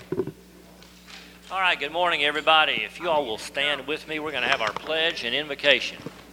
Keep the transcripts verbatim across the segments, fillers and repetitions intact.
All right, good morning, everybody. If you all will stand with me, we're going to have our pledge and invocation.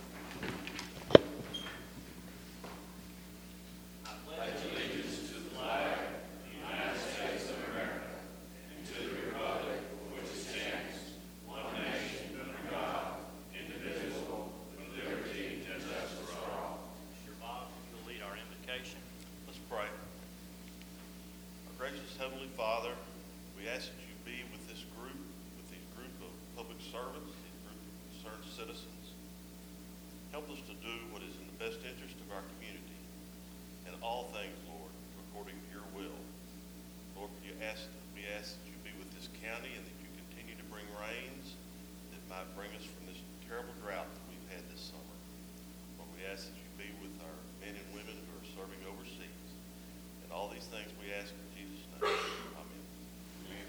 Heavenly Father, we ask that you be with this group, with these group of public servants, these group of concerned citizens. Help us to do what is in the best interest of our community. In all things, Lord, according to your will. Lord, we ask, we ask that you be with this county and that you continue to bring rains that might bring us from this terrible drought that we've had this summer. Lord, we ask that you be with our men and women who are serving overseas. And all these things we ask in Jesus' name. Amen. Amen.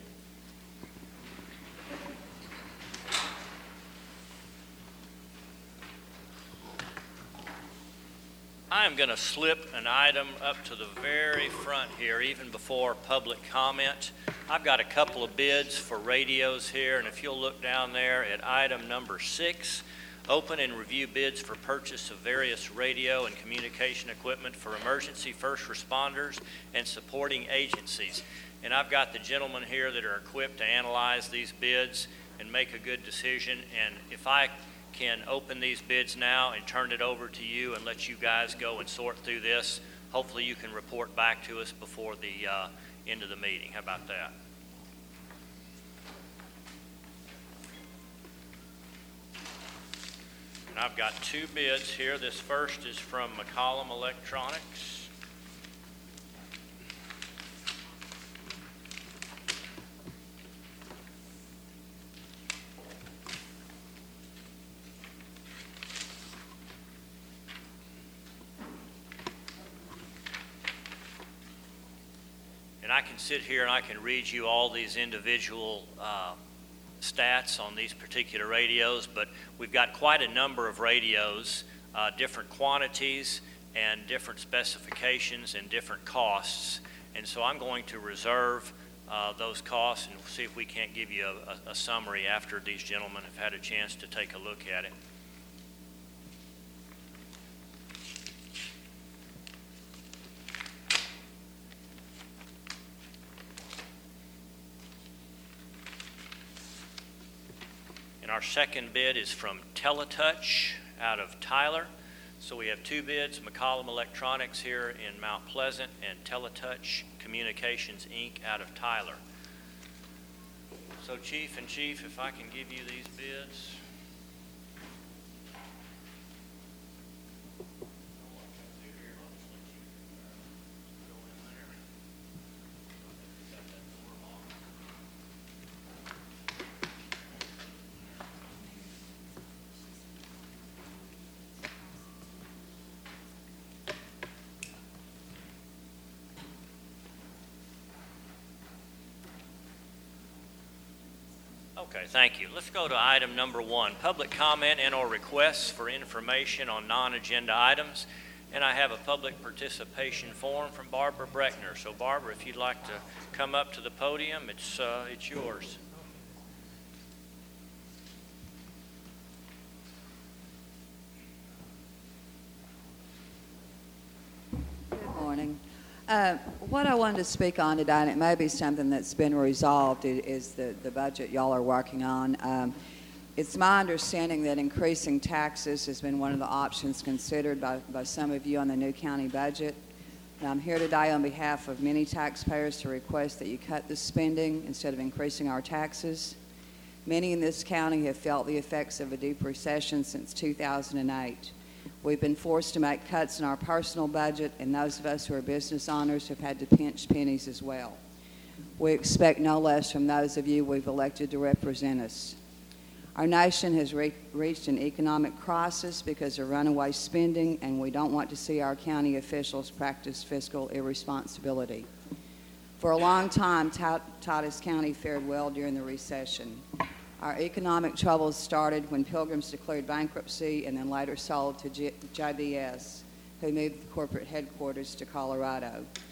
I am going to slip an item up to the very front here, even before public comment. I've got a couple of bids for radios here, and if you'll look down there at item number six, open and review bids for purchase of various radio and communication equipment for emergency first responders and supporting agencies. And I've got the gentlemen here that are equipped to analyze these bids and make a good decision. And if I can open these bids now and turn it over to you and let you guys go and sort through this, hopefully you can report back to us before the uh, end of the meeting. How about that? And I've got two bids here. This first is from McCollum Electronics. And I can sit here and I can read you all these individual uh, stats on these particular radios, but we've got quite a number of radios, uh, different quantities and different specifications and different costs. And so I'm going to reserve uh, those costs and we'll see if we can't give you a, a, a summary after these gentlemen have had a chance to take a look at it. And our second bid is from Teletouch out of Tyler. So we have two bids, McCollum Electronics here in Mount Pleasant and Teletouch Communications, Incorporated out of Tyler. So Chief and Chief, if I can give you these bids. Okay, thank you. Let's go to item number one, public comment and or requests for information on non-agenda items. And I have a public participation form from Barbara Breckner. So Barbara, if you'd like to come up to the podium, it's, uh, it's yours. Good morning. Uh, what I wanted to speak on today, and it may be something that's been resolved, is the, the budget y'all are working on. Um, it's my understanding that increasing taxes has been one of the options considered by, by some of you on the new county budget. And I'm here today on behalf of many taxpayers to request that you cut the spending instead of increasing our taxes. Many in this county have felt the effects of a deep recession since two thousand eight. We've been forced to make cuts in our personal budget, and those of us who are business owners have had to pinch pennies as well. We expect no less from those of you we've elected to represent us. Our nation has re- reached an economic crisis because of runaway spending, and we don't want to see our county officials practice fiscal irresponsibility. For a long time, Titus County fared well during the recession. Our economic troubles started when Pilgrims declared bankruptcy and then later sold to J B S, who moved the corporate headquarters to Colorado.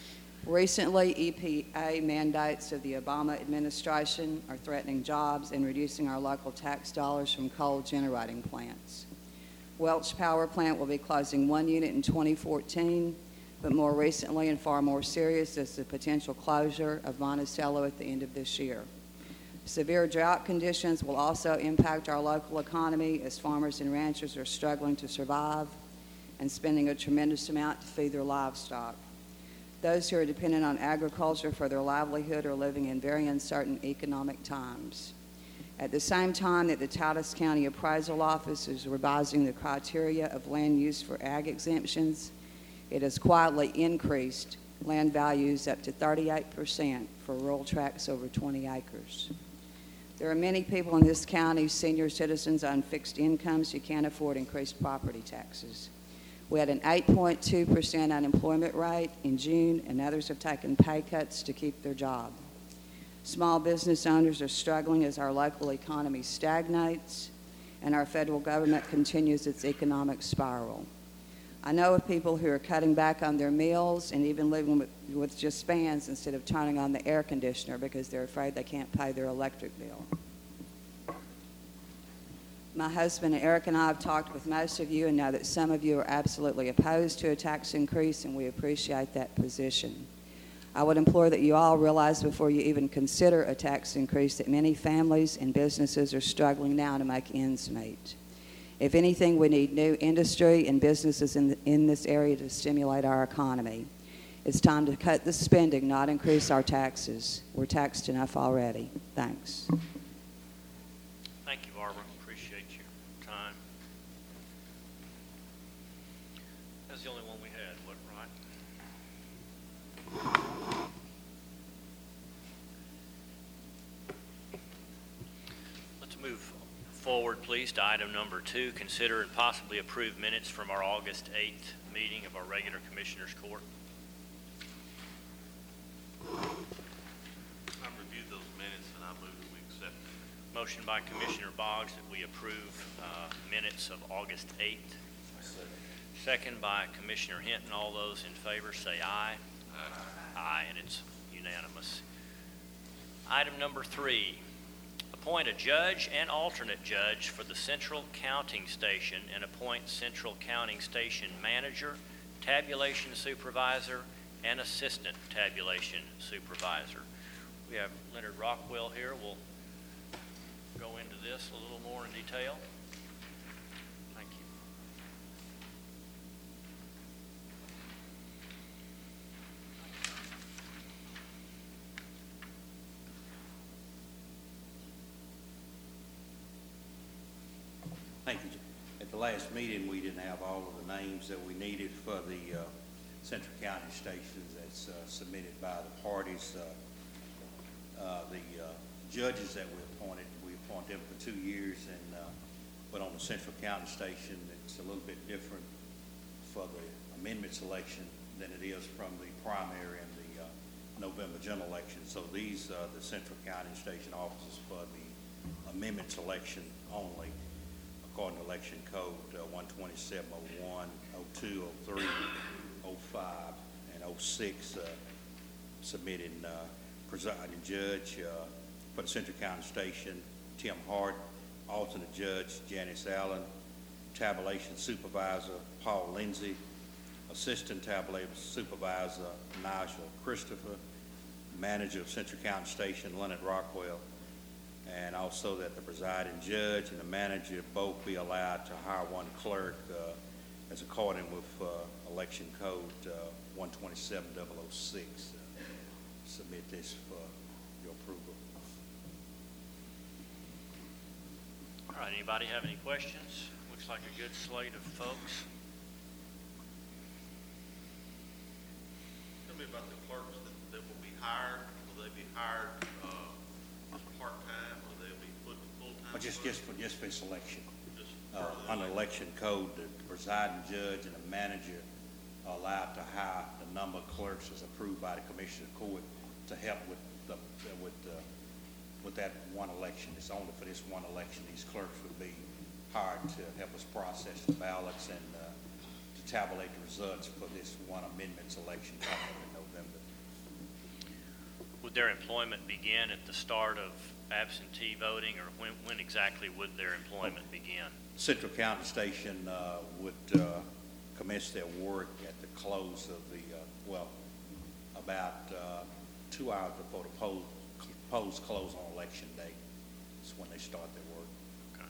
Recently, E P A mandates of the Obama administration are threatening jobs and reducing our local tax dollars from coal generating plants. Welch Power Plant will be closing one unit in twenty fourteen, but more recently and far more serious is the potential closure of Monticello at the end of this year. Severe drought conditions will also impact our local economy as farmers and ranchers are struggling to survive and spending a tremendous amount to feed their livestock. Those who are dependent on agriculture for their livelihood are living in very uncertain economic times. At the same time that the Titus County Appraisal Office is revising the criteria of land use for ag exemptions, it has quietly increased land values up to thirty-eight percent for rural tracts over twenty acres. There are many people in this county, senior citizens on fixed incomes, who can't afford increased property taxes. We had an eight point two percent unemployment rate in June, and others have taken pay cuts to keep their job. Small business owners are struggling as our local economy stagnates and our federal government continues its economic spiral. I know of people who are cutting back on their meals and even living with, with just fans instead of turning on the air conditioner because they're afraid they can't pay their electric bill. My husband Eric and I have talked with most of you and know that some of you are absolutely opposed to a tax increase, and we appreciate that position. I would implore that you all realize before you even consider a tax increase that many families and businesses are struggling now to make ends meet. If anything, we need new industry and businesses in, the, in this area to stimulate our economy. It's time to cut the spending, not increase our taxes. We're taxed enough already. Thanks. Thank you, Barbara. Appreciate your time. That's the only one we had, wasn't right? Let's move forward, please, to item number two. Consider and possibly approve minutes from our August eighth meeting of our regular Commissioners Court. I've reviewed those minutes and I move that we accept them. Motion by Commissioner Boggs that we approve uh, minutes of August eighth. Second by Commissioner Hinton. All those in favor say aye. Aye. Aye, and it's unanimous. Item number three, appoint a judge and alternate judge for the Central Counting Station and appoint Central Counting Station Manager, Tabulation Supervisor, and Assistant Tabulation Supervisor. We have Leonard Rockwell here. We'll go into this a little more in detail. Thank you. Thank you. At the last meeting, we didn't have all of the names that we needed for the uh, Central County stations that's uh, submitted by the parties. Uh, uh, the uh, judges that we appointed, we appoint them for two years, and uh, but on the Central County station, it's a little bit different for the amendment selection than it is from the primary and the uh, November general election. So these are the Central County station officers for the amendment selection only, according to election code uh, one twenty-seven oh one, oh two, oh three, oh five, and oh six, uh, submitting uh, presiding judge uh, for the Central County Station, Tim Hart, alternate judge, Janice Allen, tabulation supervisor, Paul Lindsay, assistant tabulation supervisor, Nigel Christopher, manager of Central County Station, Leonard Rockwell, and also that the presiding judge and the manager both be allowed to hire one clerk uh, as according with uh, election code uh, one twenty-seven oh oh six. Uh, submit this for your approval. All right, anybody have any questions? Looks like a good slate of folks. Tell me about the clerks that, that will be hired. Will they be hired uh, part-time, or they'll be put full-time? Or just, just for just for selection. Just Uh, for the under election code, the presiding judge and the manager are allowed to hire the number of clerks as approved by the Commissioner of Court to help with the with the, with that one election. It's only for this one election. These clerks would be hired to help us process the ballots and uh, to tabulate the results for this one amendments election coming up in November. would their employment begin at the start of absentee voting, or when, when exactly would their employment begin? Central County Station uh, would uh, commence their work at the close of the, uh, well, about uh, two hours before the poll, polls close on election day. That's when they start their work. Okay.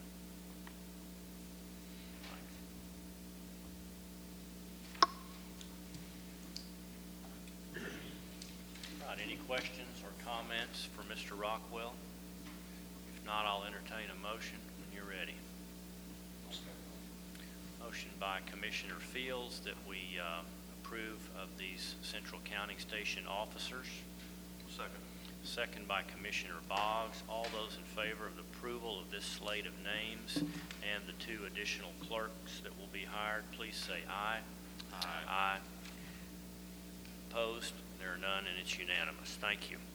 Right, any questions or comments for Mister Rockwell? If not, I'll entertain a motion when you're ready. Motion by Commissioner Fields that we uh, approve of these Central Counting Station officers. Second. Second by Commissioner Boggs. All those in favor of the approval of this slate of names and the two additional clerks that will be hired, please say aye. Aye. Aye. Opposed? There are none, and it's unanimous. Thank you.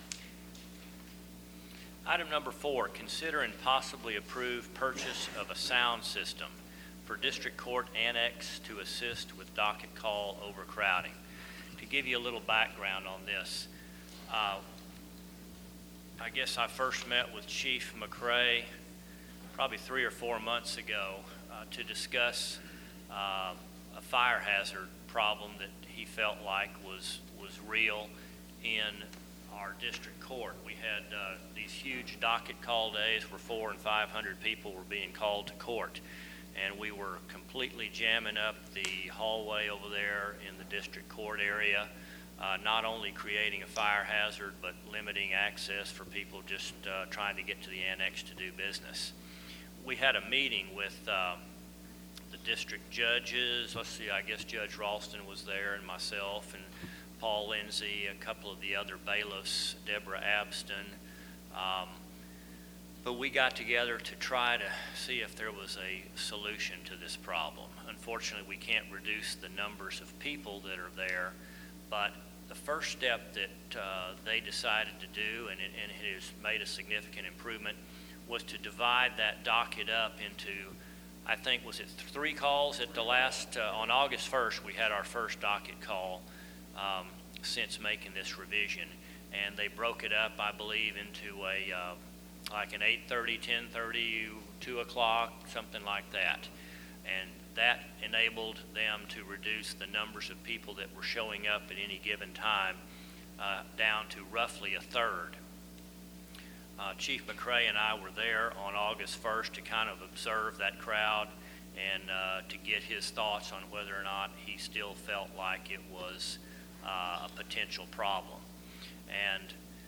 Item number four, consider and possibly approve purchase of a sound system for District Court Annex to assist with docket call overcrowding. To give you a little background on this, uh, I guess I first met with Chief McRae probably three or four months ago uh, to discuss uh, a fire hazard problem that he felt like was, was real in our district court. We had uh, these huge docket call days where four and five hundred people were being called to court, and we were completely jamming up the hallway over there in the district court area, uh, not only creating a fire hazard but limiting access for people just uh, trying to get to the annex to do business. We had a meeting with um, the district judges. Let's see, I guess Judge Ralston was there, and myself and Paul Lindsay, a couple of the other bailiffs, Deborah Abston. Um, but we got together to try to see if there was a solution to this problem. Unfortunately, we can't reduce the numbers of people that are there, but the first step that uh, they decided to do, and it, and it has made a significant improvement, was to divide that docket up into, I think, was it three calls at the last, uh, on August first, we had our first docket call um, since making this revision. And they broke it up, I believe, into a, uh, like an eight thirty, ten thirty, two o'clock, something like that. And that enabled them to reduce the numbers of people that were showing up at any given time uh, down to roughly a third. Uh, Chief McRae and I were there on August first to kind of observe that crowd and uh, to get his thoughts on whether or not he still felt like it was uh, a potential problem. And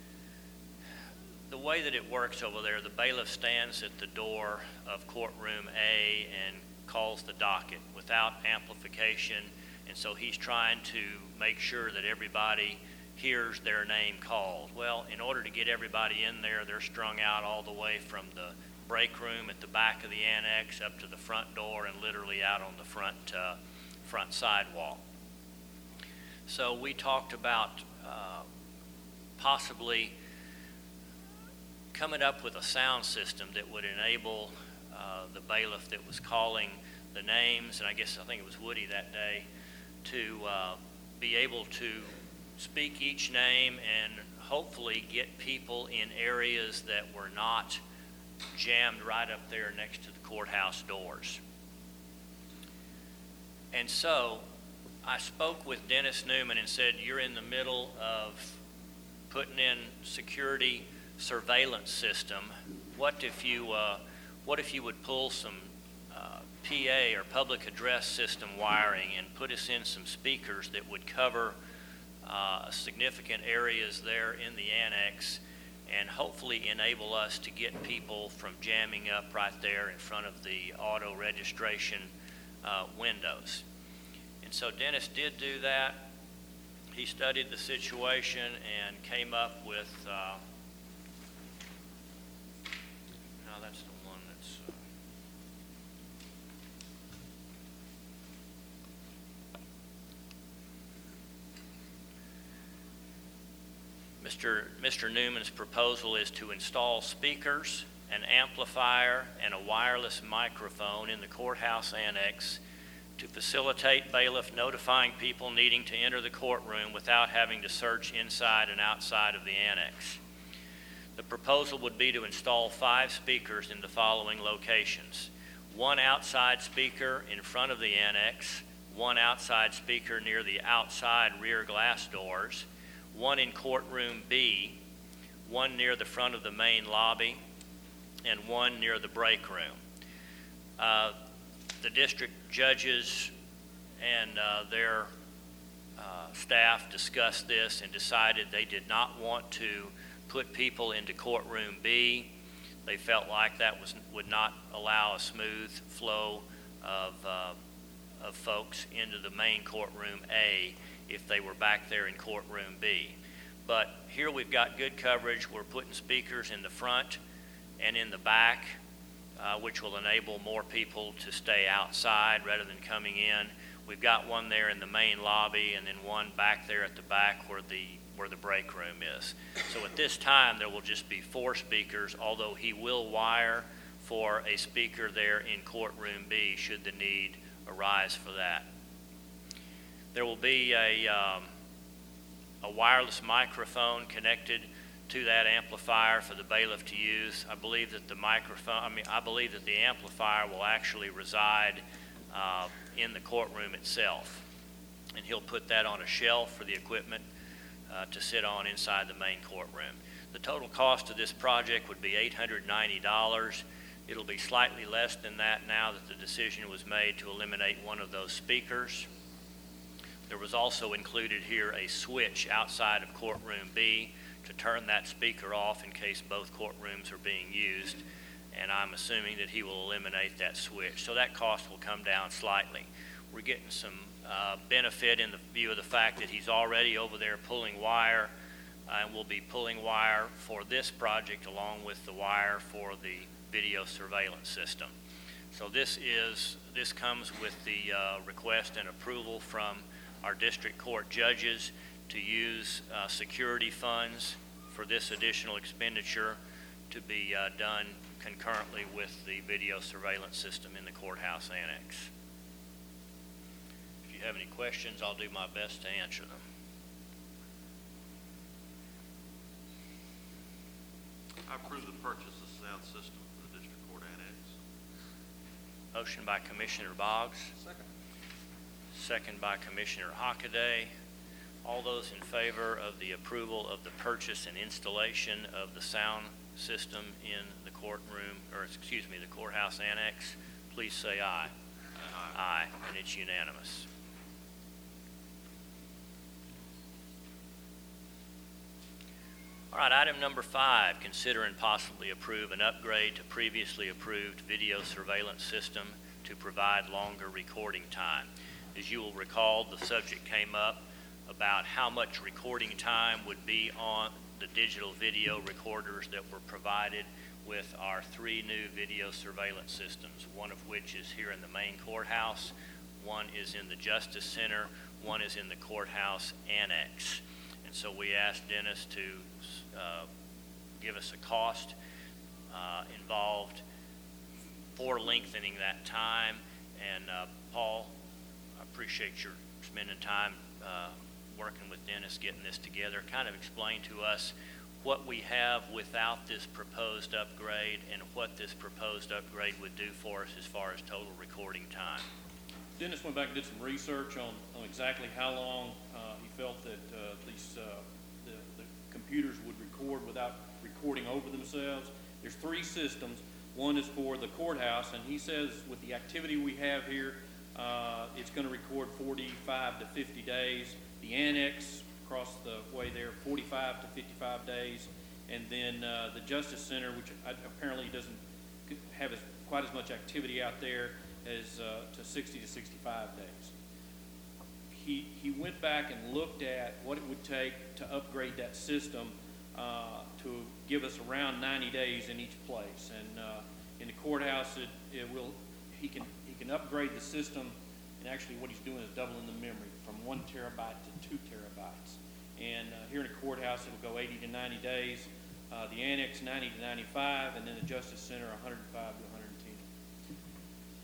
the way that it works over there, the bailiff stands at the door of courtroom A and calls the docket without amplification, and so he's trying to make sure that everybody hears their name called. Well, in order to get everybody in there, they're strung out all the way from the break room at the back of the annex up to the front door and literally out on the front uh, front sidewalk. So we talked about uh, possibly coming up with a sound system that would enable uh, the bailiff that was calling the names, and I guess I think it was Woody that day, to uh, be able to speak each name and hopefully get people in areas that were not jammed right up there next to the courthouse doors. And so I spoke with Dennis Newman and said, you're in the middle of putting in security surveillance system. What if you, uh, what if you would pull some uh, P A or public address system wiring and put us in some speakers that would cover uh, significant areas there in the annex and hopefully enable us to get people from jamming up right there in front of the auto registration uh, windows. And so Dennis did do that. He studied the situation and came up with, uh, no, that's the one that's, uh, Mister Mister Newman's proposal is to install speakers, an amplifier, and a wireless microphone in the courthouse annex to facilitate bailiff notifying people needing to enter the courtroom without having to search inside and outside of the annex. The proposal would be to install five speakers in the following locations: one outside speaker in front of the annex, one outside speaker near the outside rear glass doors, one in courtroom B, one near the front of the main lobby, and one near the break room. Uh, the district judges and uh, their uh, staff discussed this and decided they did not want to put people into courtroom B. They felt like that was would not allow a smooth flow of, uh, of folks into the main courtroom A if they were back there in courtroom B. But here we've got good coverage. We're putting speakers in the front and in the back, uh, which will enable more people to stay outside rather than coming in. We've got one there in the main lobby and then one back there at the back where the where the break room is. So at this time, there will just be four speakers, although he will wire for a speaker there in courtroom B should the need arise for that. There will be a, um, a wireless microphone connected to that amplifier for the bailiff to use. I believe that the microphone, I mean, I believe that the amplifier will actually reside uh, in the courtroom itself. And he'll put that on a shelf for the equipment uh, to sit on inside the main courtroom. The total cost of this project would be eight hundred ninety dollars. It'll be slightly less than that now that the decision was made to eliminate one of those speakers. There was also included here a switch outside of courtroom B to turn that speaker off in case both courtrooms are being used, and I'm assuming that he will eliminate that switch. So that cost will come down slightly. We're getting some uh, benefit in the view of the fact that he's already over there pulling wire, uh, and will be pulling wire for this project along with the wire for the video surveillance system. So this is this comes with the uh, request and approval from our district court judges to use uh, security funds for this additional expenditure to be uh, done concurrently with the video surveillance system in the courthouse annex. If you have any questions, I'll do my best to answer them. I approve the purchase of sound system for the district court annex. Motion by Commissioner Boggs. Second. Second by Commissioner Hockaday. All those in favor of the approval of the purchase and installation of the sound system in the courtroom, or excuse me, the courthouse annex, please say aye. Aye. Aye, and it's unanimous. All right, item number five, consider and possibly approve an upgrade to previously approved video surveillance system to provide longer recording time. As you will recall, the subject came up about how much recording time would be on the digital video recorders that were provided with our three new video surveillance systems, one of which is here in the main courthouse, one is in the Justice Center, one is in the courthouse annex. And so we asked Dennis to uh, give us a cost uh, involved for lengthening that time. And uh, Paul, I appreciate your spending time uh, working with Dennis, getting this together. Kind of explain to us what we have without this proposed upgrade and what this proposed upgrade would do for us as far as total recording time. Dennis went back and did some research on, on exactly how long uh, he felt that uh, these uh, the, the computers would record without recording over themselves. There's three systems. One is for the courthouse, and he says with the activity we have here, uh, it's going to record forty-five to fifty days. The annex across the way there, forty-five to fifty-five days, and then uh, the Justice Center, which apparently doesn't have as, quite as much activity out there, as uh, to sixty to sixty-five days. He, he went back and looked at what it would take to upgrade that system uh, to give us around ninety days in each place. And uh, in the courthouse, it, it will he can he can upgrade the system, and actually what he's doing is doubling the memory from one terabyte to two terabytes. And uh, here in the courthouse, it'll go eighty to ninety days. Uh, the annex ninety to ninety-five, and then the Justice Center one hundred five to one hundred ten.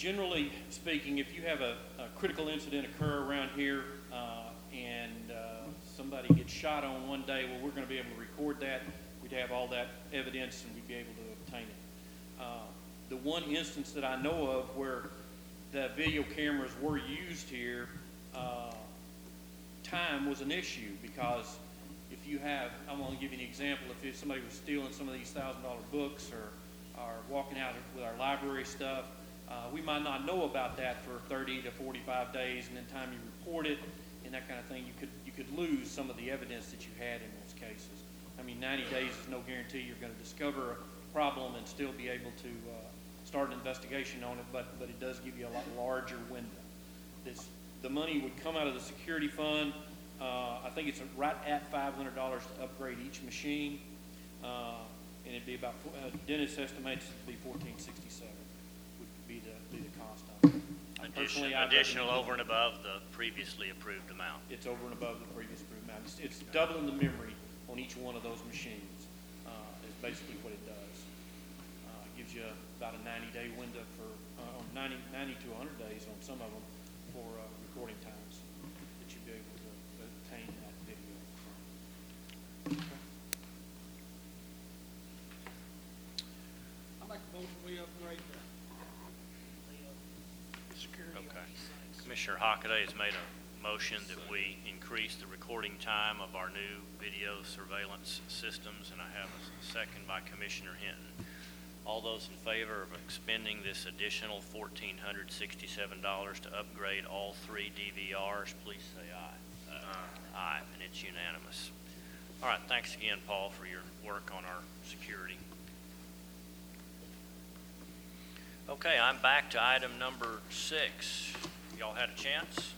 generally speaking, if you have a, a critical incident occur around here uh, and uh, somebody gets shot on one day, well, we're going to be able to record that. We'd have all that evidence and we'd be able to obtain it. Uh, the one instance that I know of where the video cameras were used here, uh, time was an issue, because if you have, I'm going to give you an example, if somebody was stealing some of these thousand dollar books or, or walking out with our library stuff, uh, we might not know about that for thirty to forty-five days, and then time you report it and that kind of thing, you could, you could lose some of the evidence that you had in those cases. I mean, ninety days is no guarantee you're going to discover a problem and still be able to uh, start an investigation on it, but, but it does give you a lot larger window. This, the money would come out of the security fund. Uh, I think it's right at five hundred dollars to upgrade each machine, uh, and it'd be about, uh, Dennis estimates it to be fourteen sixty-seven would be the, be the cost of it. I Addition, personally, I'd additional recommend- over and above the previously approved amount. It's over and above the previous approved amount. It's, it's doubling the memory on each one of those machines, uh, is basically what it does. Uh, it gives you about a ninety day window for, uh, on ninety, ninety to one hundred days on some of them for, uh, recording times that you'd be able to obtain that video from. I make a motion we upgrade the, the security. on Okay. these things. Commissioner Hockaday has made a motion that we increase the recording time of our new video surveillance systems, and I have a second by Commissioner Hinton. All those in favor of expending this additional one thousand four hundred sixty-seven dollars to upgrade all three D V Rs, please say aye. Aye. Aye, and it's unanimous. All right, thanks again, Paul, for your work on our security. Okay, I'm back to item number six. Y'all had a chance?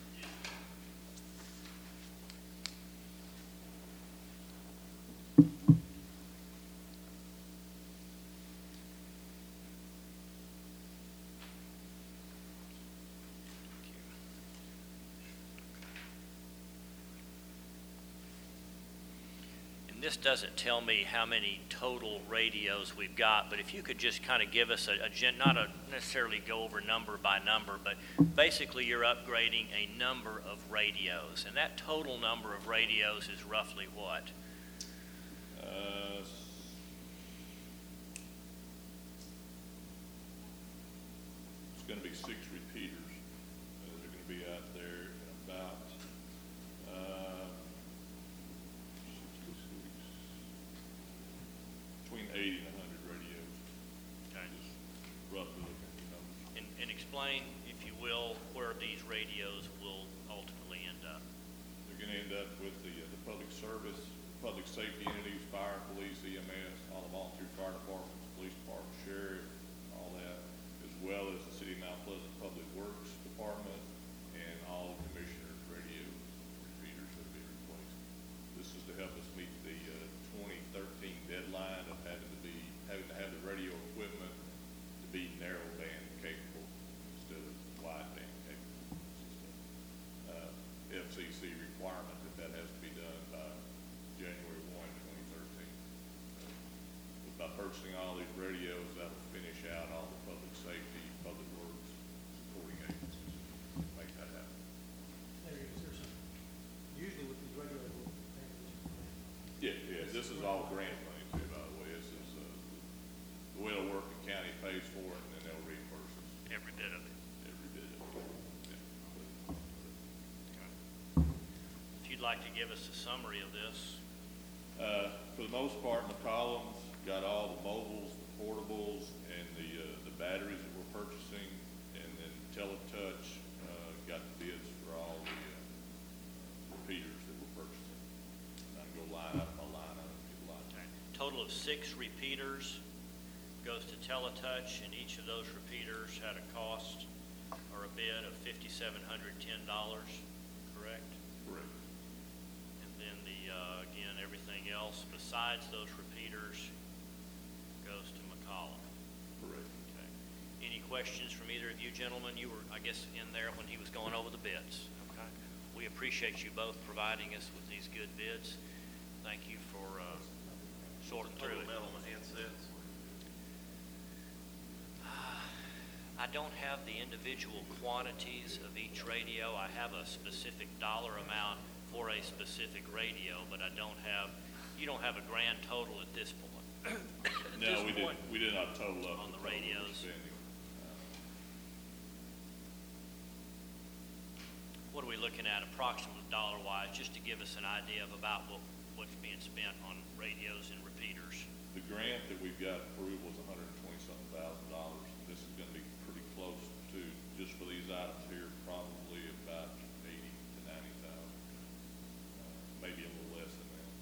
This doesn't tell me how many total radios we've got, but if you could just kind of give us a, a gen, not a necessarily go over number by number, but basically you're upgrading a number of radios, and that total number of radios is roughly what? Uh, It's going to be six repeaters. Uh, they're going to be out there in about uh, sixty-six, between eighty and one hundred radios. Okay. Just roughly looking at the numbers. And, and explain, if you will, where these radios will ultimately end up. They're going to end up with the, uh, the public service, public safety entities, fire, police, E M S, all the volunteer fire departments, police department, sheriff, all that, as well as the City of Mount Pleasant Public Works Department and all commissioners' radio repeaters that will be replaced. This is to help us meet the uh, twenty thirteen deadline of having to be, having to have the radio equipment to be narrowband capable instead of wideband capable. This is a uh, F C C requirement that that has to be done by January first, twenty thirteen. But by purchasing all these radios, that will finish out all the public safety, public works, supporting agencies, make that happen. There is, there's some, usually with these radio, we'll pay for this. Yeah, yeah, this is all grant money too, by the way. This is, uh, the way it'll work, the county pays for it, and then they'll reimburse us Every bit of it. every bit of it. If you'd like to give us a summary of this. Uh, for the most part, McCollum's got all the mobiles, the portables, and the, uh, the batteries that we're purchasing, and then Teletouch, uh, got the bids for all the, uh, repeaters that we're purchasing. I can go line up by line up if you'd like. Okay. Total of six repeaters goes to Teletouch, and each of those repeaters had a cost or a bid of fifty-seven hundred ten dollars, correct? Correct. And then the, uh, again, everything else besides those repeaters goes to McCollum. Correct. Okay. Any questions from either of you gentlemen? You were, I guess, in there when he was going over the bids. Okay. We appreciate you both providing us with these good bids. Thank you for uh, sorting through it. Total amount on the handsets? I don't have the individual quantities of each radio. I have a specific dollar amount for a specific radio, but I don't have, you don't have a grand total at this point. At No, this we point, didn't, we did not total up. on the total radios. spending. What are we looking at approximately dollar-wise, just to give us an idea of about what, what's being spent on radios and repeaters? The grant that we've got approved was a hundred and twenty-something thousand dollars. This is gonna be pretty close to, just for these items here, probably about eighty to ninety thousand, uh, maybe a little less than that.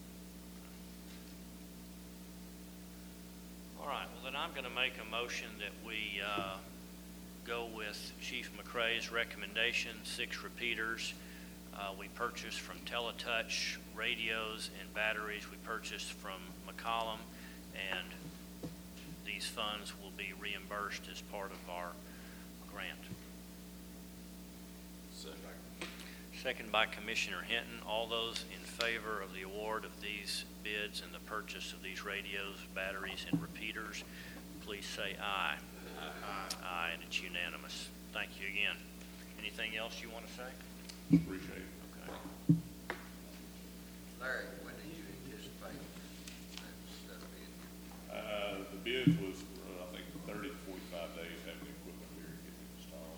All right, well, then I'm going to make a motion that we uh, go with Chief McCrae's recommendation, six repeaters. Uh, we purchased from Teletouch radios and batteries. We purchased from McCollum, and these funds will be reimbursed as part of our grant. Second by Commissioner Hinton. All those in favor of the award of these bids and the purchase of these radios, batteries, and repeaters, please say aye. Aye. Aye, and it's unanimous. Thank you again. Anything else you want to say? Appreciate it. Okay. Larry, when did you anticipate that, that bid? Uh, the bid was, uh, I think, thirty to forty-five days having the equipment here and getting it installed.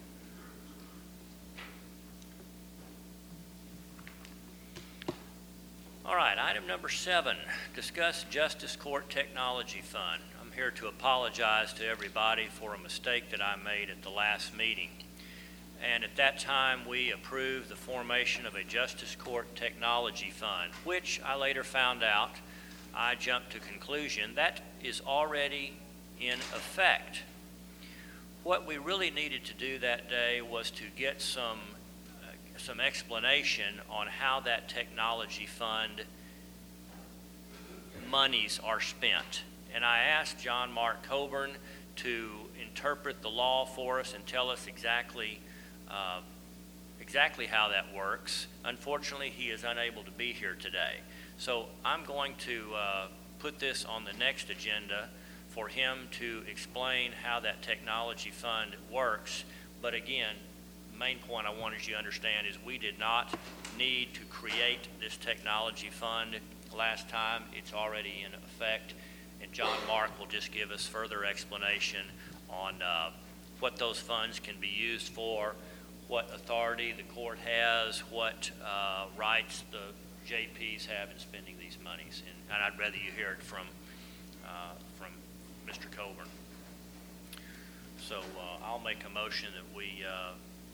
All right, item number seven, discuss Justice Court Technology Fund. I'm here to apologize to everybody for a mistake that I made at the last meeting. And at that time, we approved the formation of a Justice Court Technology Fund, which I later found out, I jumped to conclusion, that is already in effect. What we really needed to do that day was to get some some explanation on how that technology fund monies are spent. And I asked John Mark Coburn to interpret the law for us and tell us exactly uh, exactly how that works. Unfortunately, he is unable to be here today. So I'm going to uh, put this on the next agenda for him to explain how that technology fund works. But again, main point I wanted you to understand is we did not need to create this technology fund last time. It's already in effect, and John Mark will just give us further explanation on uh, what those funds can be used for, what authority the court has, what uh, rights the J Ps have in spending these monies. And, and I'd rather you hear it from, uh, from Mister Coburn. So uh, I'll make a motion that we uh,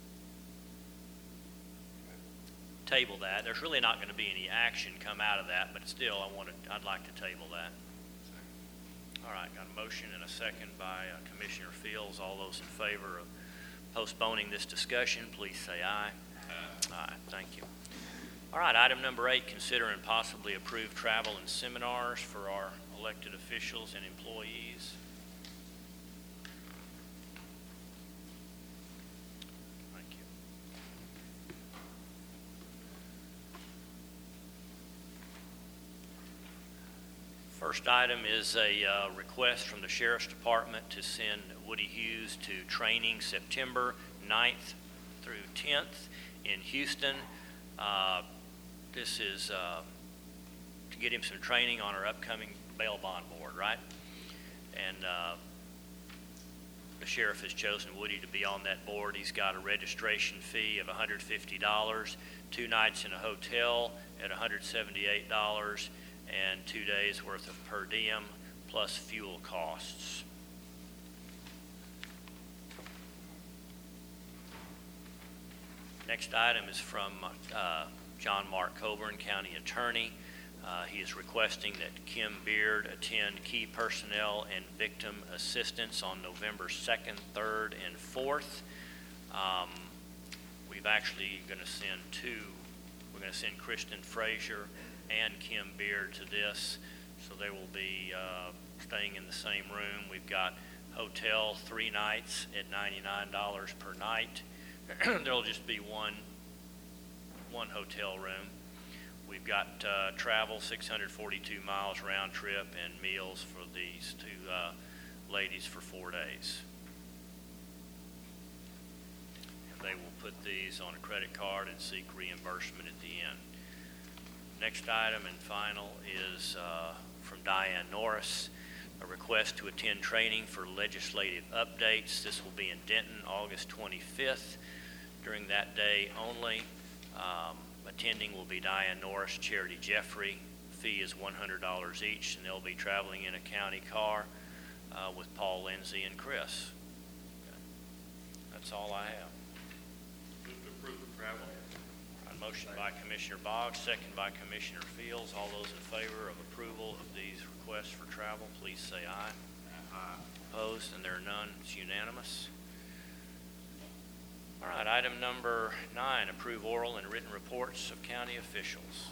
table that. There's really not going to be any action come out of that, but still, I want to, I'd like to table that. All right, got a motion and a second by uh, Commissioner Fields. All those in favor of postponing this discussion, please say aye. Aye. Aye, thank you. All right, item number eight, consider and possibly approve travel and seminars for our elected officials and employees. Thank you. First item is a uh, request from the Sheriff's Department to send Woody Hughes to training September ninth through tenth in Houston. Uh, this is uh, to get him some training on our upcoming bail bond board, right? And uh, the sheriff has chosen Woody to be on that board. He's got a registration fee of one hundred fifty dollars, two nights in a hotel at one hundred seventy-eight dollars, and two days worth of per diem plus fuel costs. Next item is from uh, John Mark Coburn, County Attorney. Uh, he is requesting that Kim Beard attend key personnel and victim assistance on November second, third, and fourth. Um, we've actually going to send two. We're going to send Kristen Frazier and Kim Beard to this, so they will be uh, staying in the same room. We've got hotel three nights at ninety-nine dollars per night. There'll just be one one hotel room. We've got uh, travel six hundred forty-two miles round trip and meals for these two uh, ladies for four days. they will put these on a credit card and seek reimbursement at the end. Next item and final is uh, from Diane Norris, a request to attend training for legislative updates. This will be in Denton, August twenty-fifth. During that day only, um, attending will be Diane Norris, Charity Jeffrey. Fee is one hundred dollars each, and they'll be traveling in a county car uh, with Paul, Lindsay, and Chris. Okay. That's all I have. Move to approve the travel. A motion by Commissioner Boggs, second by Commissioner Fields. All those in favor of approval of these requests for travel, please say aye. Aye. Opposed, and there are none. It's unanimous. All right, item number nine, approve oral and written reports of county officials.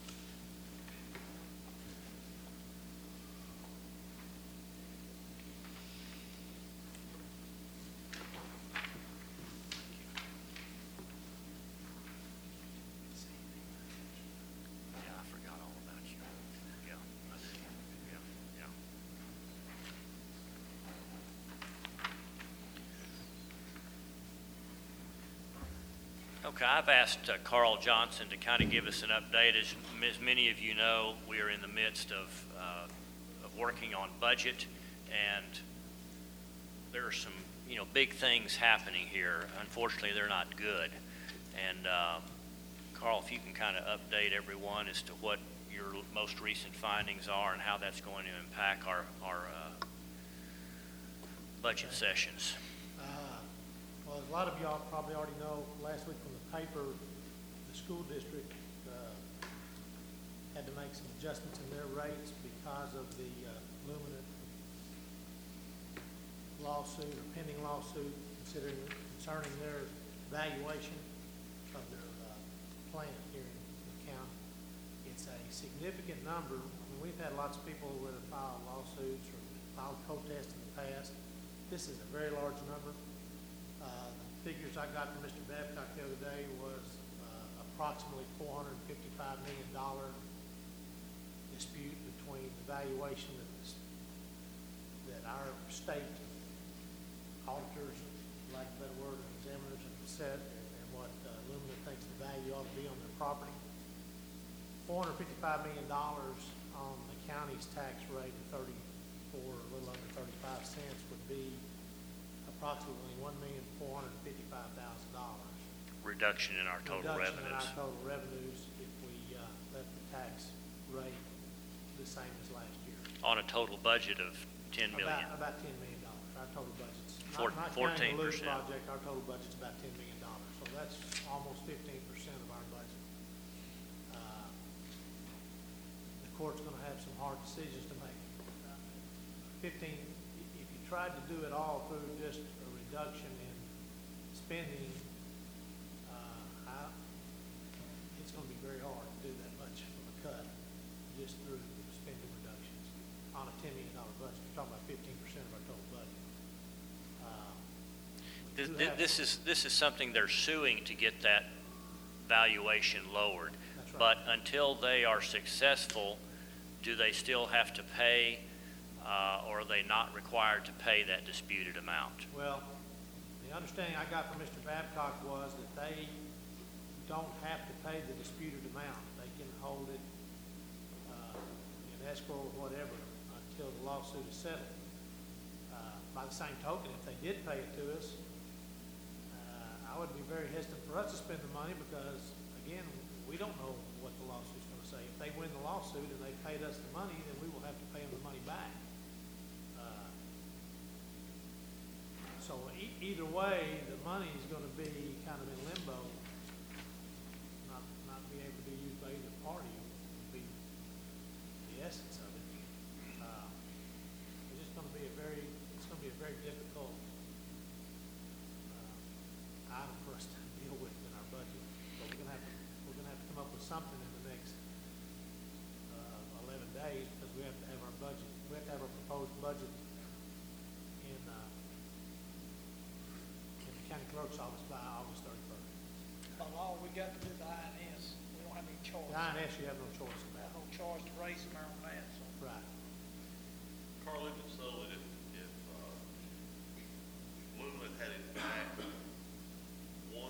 Yeah, I forgot all about you. Yeah, I see. Yeah, yeah. Okay, I've asked uh, Carl Johnson to kind of give us an update. As, as many of you know, we are in the midst of, uh, of working on budget, and there are some, you know, big things happening here. Unfortunately, they're not good. And uh, Carl, if you can kind of update everyone as to what your most recent findings are and how that's going to impact our, our uh, budget sessions. Uh, Well, as a lot of y'all probably already know, last week from the paper, the school district uh, had to make some adjustments in their rates because of the uh, Luminant lawsuit or pending lawsuit considering concerning their valuation of their uh, plant here in the county. It's a significant number. I mean, we've had lots of people that have filed lawsuits or filed protests in the past. This is a very large number. Uh, the figures I got from Mister Babcock the other day was uh, approximately four hundred fifty-five million dollars dispute between the valuation that, this, that our state auditors, like a better word, examiners have said, and what uh, Luminant thinks the value ought to be on their property. four hundred fifty-five million dollars on the county's tax rate of thirty-four, a little under thirty-five cents would be approximately one million four hundred fifty-five thousand dollars. Reduction in our total Reduction revenues. in our total revenues if we uh, left the tax rate the same as last year. On a total budget of ten million. About, about ten million dollars. Our total budget's, Four- not, not fourteen counting the Lewis percent. project, our total budget's about ten million dollars. So that's almost fifteen percent of our budget. Uh, The court's gonna have some hard decisions to make. Uh, Fifteen, i- if you tried to do it all through just a reduction in spending, uh, I, it's gonna be very hard to do that much of a cut just through spending reductions on a ten million dollar budget. You're talking about fifteen percent of our total budget. Uh, we This, do thi- have- this is, this is something they're suing to get that valuation lowered. That's right. But until they are successful, do they still have to pay, uh, or are they not required to pay that disputed amount? Well, the understanding I got from Mister Babcock was that they don't have to pay the disputed amount. They can hold it uh, in escrow or whatever until the lawsuit is settled. Uh, By the same token, if they did pay it to us, uh, I would be very hesitant for us to spend the money because, again, we don't know what the lawsuit's going to say. If they win the lawsuit and they paid us the money, then we will have to pay them the money back. Uh, So e- either way, the money is going to be kind of in limbo, not, not be able to be used by either party, would be the essence of it. Uh, It's just going to be a very, it's going to be a very difficult uh, item for us to deal with in our budget. But we're going to have to, we're going to have to come up with something in the next uh, eleven days because we have to have our budget, we have to have our proposed budget in, uh, in the county clerk's office by August thirty-first. By law, we got to do the I N S. We don't have any choice. The I N S, you have no choice We have about. no choice to raise them or on that, so. Right. Carl, if it's so that if, if, uh, Luminant had in fact won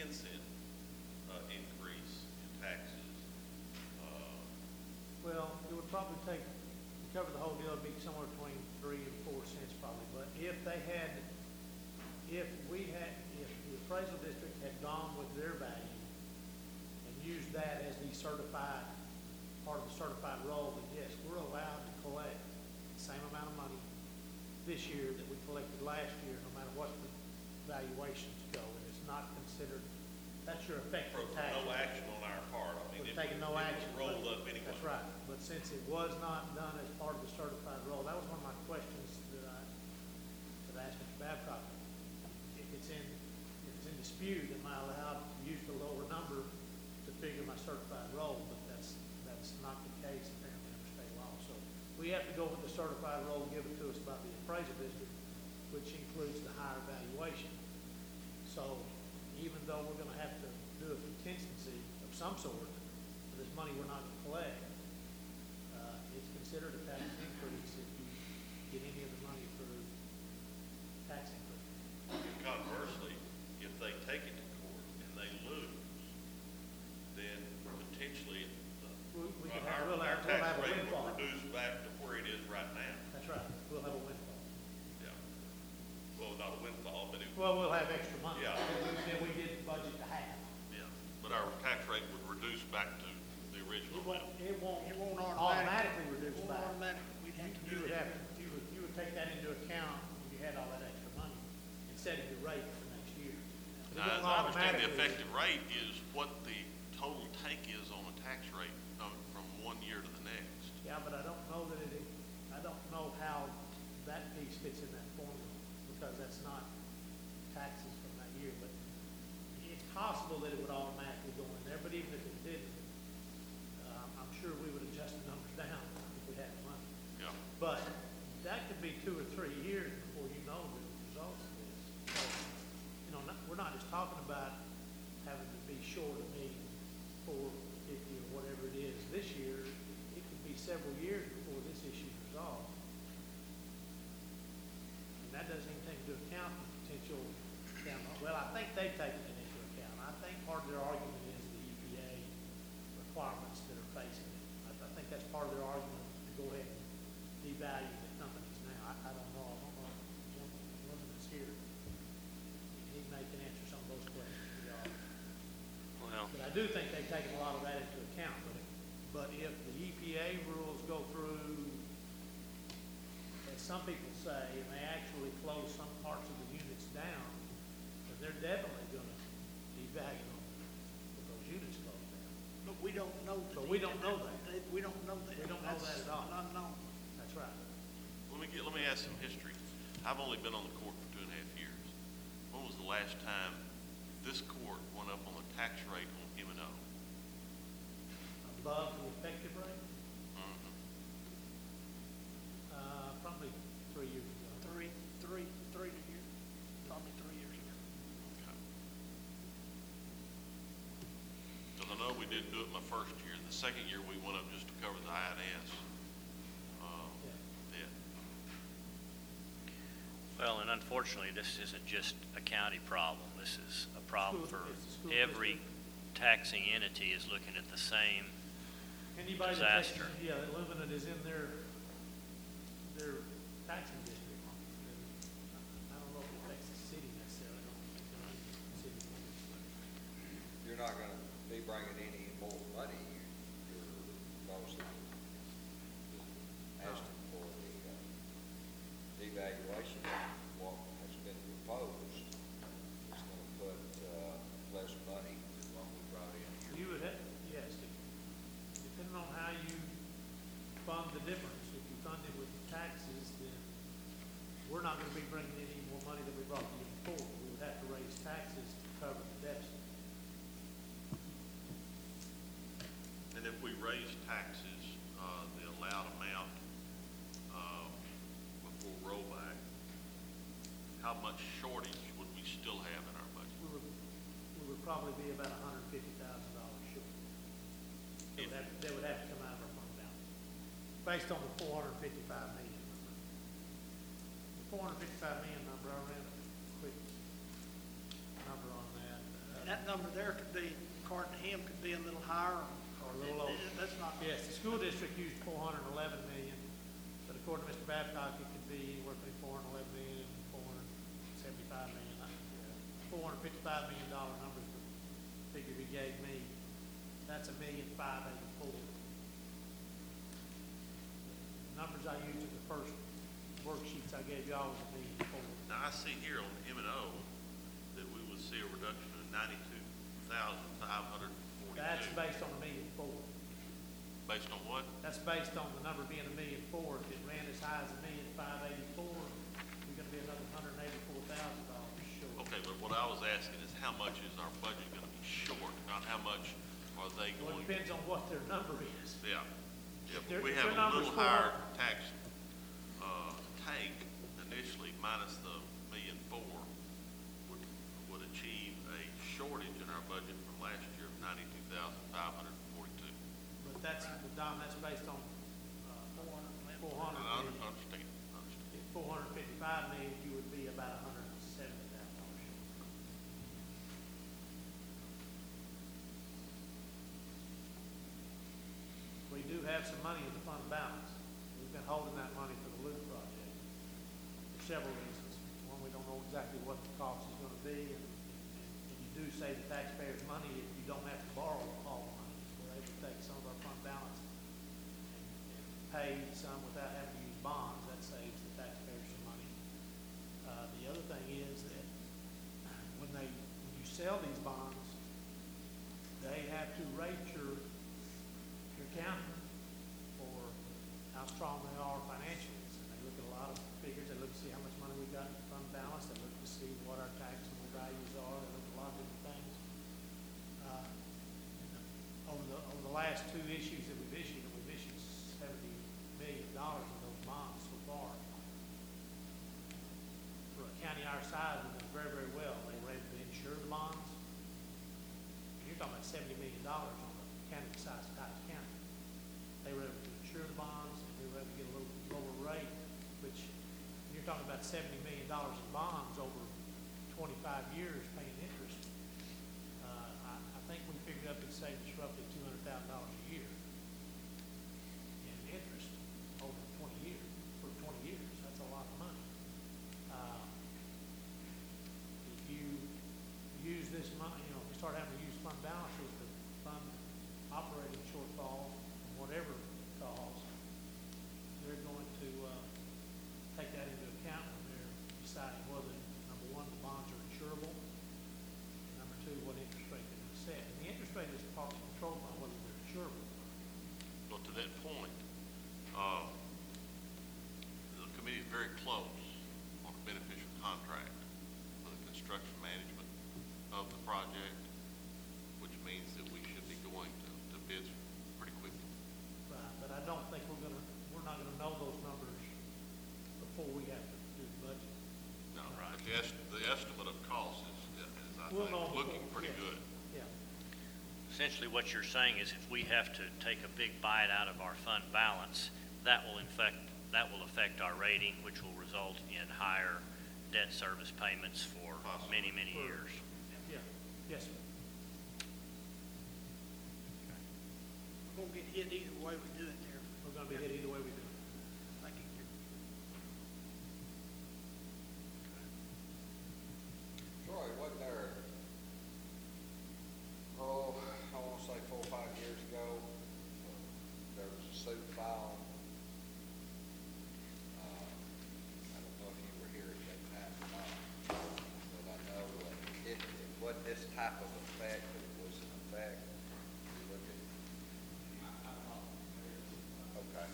ten cent, uh, increase in taxes, uh, Well, it would probably take, to cover the whole deal, it'd be somewhere between three and four cents probably. But if they had, if we had, if the appraisal district had gone with their value and used that as the certified, part of the certified roll, then yes, we're allowed to collect the same amount of money this year that we collected last year, no matter what the valuations go. And it's not considered, that's your for, effective for tax. no action on our part. I mean, We're it taking was- no it was action. rolled but- up anyway. That's right, but since it was not done as part of the certified roll, that was one of my questions that I, that I asked Mister Babcock. If it's in, if it's in dispute, am I allowed to use the lower number to figure my certified roll? But that's, that's not the case apparently under state law. So we have to go with the certified roll given to us by the appraisal district, which includes the higher valuation. So even though we're gonna have to do a contingency of some sort for this money we're not gonna collect, uh, it's considered a tax increase if you get any of the money through tax increase. And conversely, if they take it to court and they lose, then potentially the, We, we could our, have, we'll our have, we'll tax have a rate windfall. will reduce back to where it is right now. That's right, we'll have a windfall. Yeah. Well, not a windfall, but it, Well, we'll have extra money. Yeah. Then we did budget to have. yeah, but our tax rate would reduce back to the original It won't, amount. it won't It won't automatically reduce Won't back. automatically, we'd have to do You would it. have, to- you would, you would take that into account when you had all that extra money and setting the rate for next year. But it Now, as won't I understand, the automatically- effective rate is what the total take is on a tax rate um, from one year to the next. Yeah, but I don't know that it, I don't know how that piece fits in that formula, because that's not taxes from that year, but it's possible that it would automatically go in there, but even if it didn't, um, I'm sure we would adjust the numbers down if we had the money. Yeah. But that could be two or three years before you know the results of this. So, you know, not, we're not just talking about having to be short of me four fifty or whatever it is this year. It could be several years before this issue is resolved. And that doesn't even take into account the potential, well, I think they've taken it into account. I think part of their argument is the E P A requirements that are facing it. I, I think that's part of their argument to go ahead and devalue the companies now. I, I don't know, I don't know, if the gentleman that's here, he may can answer some of those questions for y'all. Well, But I do think they've taken a lot of that into account, but if, but if the E P A rules go through, as some people say, and they actually close some parts of the units down, then they're definitely gonna devalue them with those units closed down. But we don't know. the But we don't detail. know that. We don't know that. We don't know That's that at all. Not known. That's right. Let me get, let me ask some history. I've only been on the court for two and a half years. When was the last time this court went up on the tax rate on M and O? Above the effective rate, Mhm. uh, probably three years ago. Three, three, three a year, probably three years ago. Okay. Because I know we didn't do it my first year. The second year, we went up just to cover the I N S. Um, Yeah. yeah. well, and unfortunately, this isn't just a county problem. This is a problem School- for it's a school every district. taxing entity is looking at the same. Anybody that takes, Disaster. yeah, that Luminant is in their, their taxing district. And I don't know if it affects the city necessarily, I don't think it affects the city limits, but You're not gonna be bringing any more money, you, you're mostly asking for the uh, devaluation of what has been proposed. It's gonna put, uh, less money than what we brought in here. you would have, yes, depending on how you fund the difference. If you fund it with taxes, then we're not gonna be bringing in any more money than we brought the year before. We would have to raise taxes to cover the deficit. And if we raise taxes, uh, the allowed amount, uh, before rollback, how much shortage would we still have in our budget? We would, we would probably be about a hundred fifty thousand dollars short. That would have, that would have to come out of our fund balance, based on the four hundred fifty-five million number. The four hundred fifty-five million number, I ran a quick number on that. Uh, that number there could be, according to him, could be a little higher. Or a little It- over. it- That's not. Yes, the school district used four hundred and eleven million, but according to Mister Babcock, it could be anywhere between four hundred and eleven million and four hundred and seventy-five million. Four hundred and fifty-five million dollar numbers, the figure he gave me, that's a million five eighty-four. The numbers I used in the first worksheets I gave y'all was a million four. Now, I see here on M and O that we would see a reduction of ninety-two thousand five hundred forty-two. That's based on a million four. Based on what? That's based on the number being a million four. If it ran as high as a million five eighty-four, we're gonna be another hundred and eighty-four thousand dollars short. Okay, but what I was asking is how much is our budget gonna be short, not how much are they Well, going? it depends on what their number is. Yeah, yeah, Their- but we if have their a number's little four- higher tax, uh, take initially minus the million four would, would achieve a shortage in our budget from last year of ninety-two thousand five hundred forty-two. But that's, but Don, that's based on, uh, four hundred I million. understand, I understand. At four hundred and fifty-five million, you would be about a hundred and seventy thousand dollars short. We do have some money in the fund balance. We've been holding that money for the Loop project for several reasons. One, we don't know exactly what the cost is gonna be, and, and you do save the taxpayers money if you don't have to borrow all the money. We're able to take some of our fund balance and, and pay some without having to use bonds. That saves the taxpayers some money. Uh, the other thing is that when they, when you sell these bonds, they have to rate your, your county for how strong they are financially. And they look at a lot of figures. They look to see how much money we got in fund balance. They look to see what our taxable values are. They look at a lot of different things. Uh, over the, over the last two issues that we've issued, and we've issued seventy million dollars in those bonds so far. For a county our size, we've done very, very well. They were able to insure the bonds. You're talking about seventy million dollars on a county the size of Titus County. They were able to insure the bonds, and they were able to get a little lower rate, which, you're talking about seventy million dollars in bonds over twenty-five years paying interest. Uh, I, I think we figured up it saved us roughly two hundred thousand dollars a year in interest over twenty years, for twenty years. That's a lot of money. Uh, If you use this money, you know, if we start having to use fund balances to fund operating shortfalls, whatever cause, they're going to, uh, take that into account when they're deciding whether, number one, the bonds are insurable, and number two, what interest rate they're going to set. And the interest rate is partly controlled by whether they're insurable. Well, to that point, uh, the committee is very close on a beneficial contract for the construction management of the project, which means that we should be going to, to bids pretty quickly. Right, but I don't think we're gonna, we're not gonna know those numbers before we have to do the budget. No, right. The est, the estimate of cost is, is I We'll think, know looking before- pretty yeah. good. Yeah, Essentially, what you're saying is if we have to take a big bite out of our fund balance, that will infect, that will affect our rating, which will result in higher debt service payments for Possibly. many, many For- years. yeah, yes, sir. We're gonna get hit either way we do it there. We're gonna be hit either way we do it. Thank you. Troy, wasn't there, oh, I wanna say four or five years ago, uh, there was a suit filed. Uh, I don't know if you were here at that time or not, but I know uh, it, it wasn't this type of effect, but it was an effect. You look at, okay.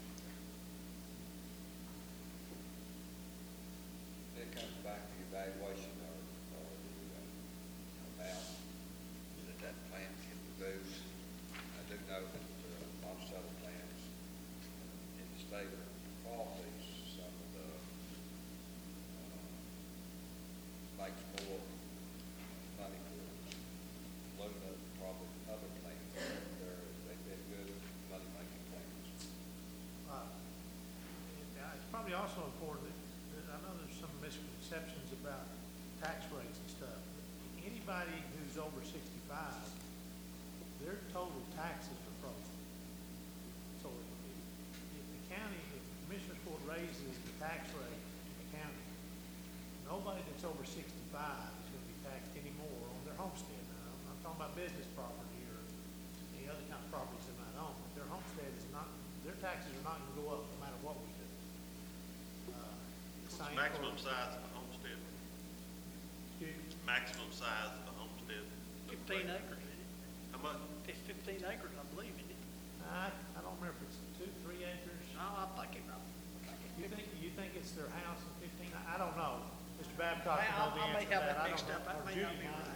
It comes back to the evaluation or, or the uh, amount that that plant can produce. I do know that uh, most other plants in the state are qualities, some of the, uh, makes more money for Luna, probably other plants. They're, they've been good money-making plants. Uh, yeah, It's probably also important that, that I know there's some misconceptions about tax rates and stuff. Anybody who's who's over sixty-five, their total taxes are frozen. So if, if the county, if the Commissioners Court raises the tax rate in the county, nobody that's over sixty-five is gonna be taxed anymore on their homestead. Now, I'm not talking about business property or any other kind of properties they might own, but their homestead is not, their taxes are not gonna go up no matter what we do. Uh, the What's same the maximum for- size of a homestead? Excuse me? Maximum size of a homestead? Fifteen acres, isn't it? How much? It's fifteen acres, I believe, isn't it? I, I don't remember if it's two, three acres. No, I'm thinking wrong. I think You it's think, you think it's their house in fifteen? I I don't know. Mister Babcock I- can know the I may answer to have that. that I mixed don't up. know. That Or may not Judy be might. right.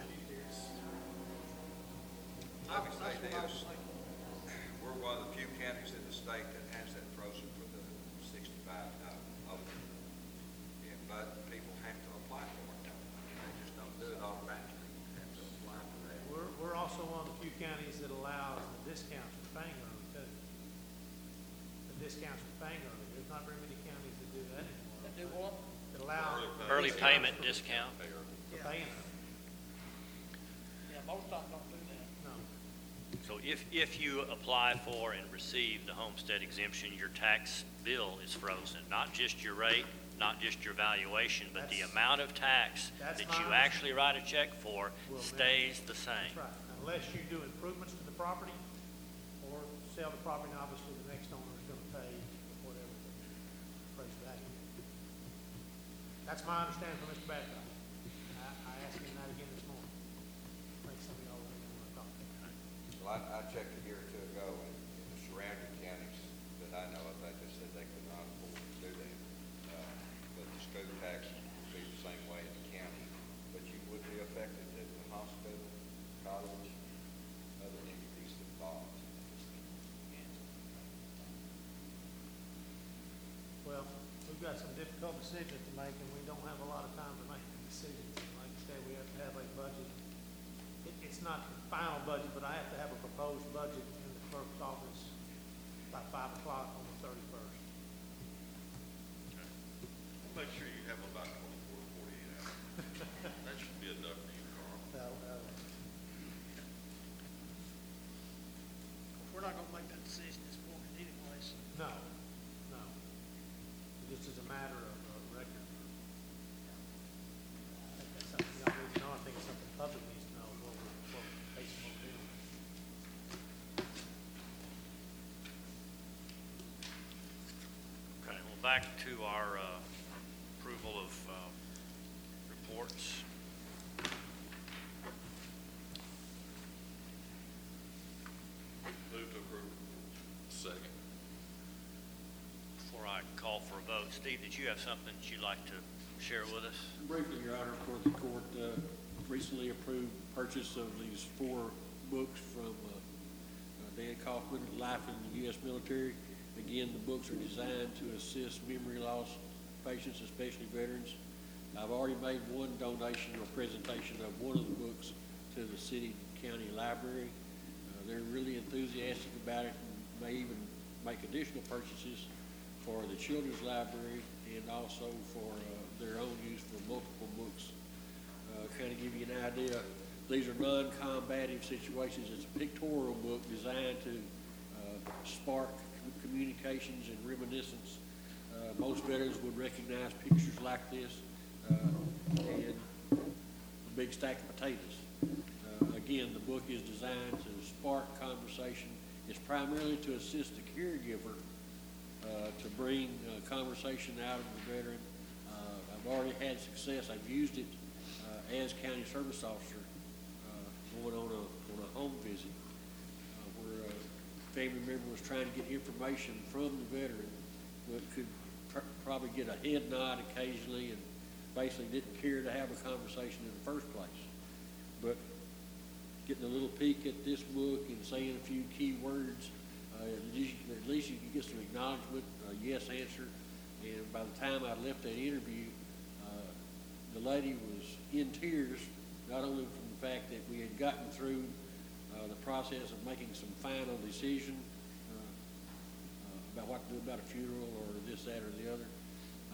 I would say this, we're one of the few counties in the state that has that frozen for the sixty-five and up. And, but people have to apply for it. They just don't do it automatically. They have to apply for that. We're, we're also one of the few counties that allows the discounts for paying early too. The discounts for paying early. There's not very many counties that do that anymore. That do what? That allow. Early discounts payment for- discount. For Yeah. paying early. Yeah, most of them don't do that. No. So if, if you apply for and receive the homestead exemption, your tax bill is frozen, not just your rate, not just your valuation, but the That's- amount of tax that's that my you actually write a check for Will stays the same. That's right. Unless you do improvements to the property or sell the property, and obviously the next owner is gonna pay whatever the appraised value. That's my understanding from Mister Babcock. I, I asked him that again this morning. I think some of y'all already know what I'm talking about. Well, I, I checked a year or two ago, and in the surrounding counties that I know of, they just said they could not afford to do that. Uh, But the school tax would be the same way in the county, but you would be affected at the hospital, college, other entities involved. Well, we've got some difficult decisions to make, and we don't have a lot of time to make decisions. And like I said, we have to have a budget. It, it's not the final budget, but I have to have a proposed budget in the clerk's office by five o'clock on the thirty-first. Make sure you have about twenty-four to forty-eight hours. That should be enough for you, Carl. So, uh, We're not gonna make that decision this morning anyway, so. no, no. Just as a matter of uh, record. I think that's something y'all need to know. I think it's something the public needs to know, what we're, what we're facing, what we're doing. Okay, well, back to our uh, approval of uh, reports. Move to approve. Second. Before I call for a vote, Steve, did you have something that you'd like to share with us? Briefly, Your Honor, of course, the court uh, recently approved purchase of these four books from uh, uh, Dan Kaufman, Life in the U S Military. Again, the books are designed to assist memory loss patients, especially veterans. I've already made one donation or presentation of one of the books to the city county library. Uh, They're really enthusiastic about it and may even make additional purchases for the children's library and also for uh, their own use for multiple books. Uh, kind of give you an idea, these are non-combative situations. It's a pictorial book designed to uh, spark com- communications and reminiscence. Uh, most veterans would recognize pictures like this uh, and a big stack of potatoes. Uh, again, the book is designed to spark conversation. It's primarily to assist the caregiver uh, to bring uh, conversation out of the veteran. Uh, I've already had success. I've used it uh, as county service officer uh, going on a, on a home visit uh, where a family member was trying to get information from the veteran, but could pr- probably get a head nod occasionally and basically didn't care to have a conversation in the first place. But getting a little peek at this book and saying a few key words, uh, at least, at least you can get some acknowledgement, a yes answer. And by the time I left that interview, uh, the lady was in tears, not only from the fact that we had gotten through uh, the process of making some final decision uh, uh, about what to do about a funeral or this, that, or the other, uh,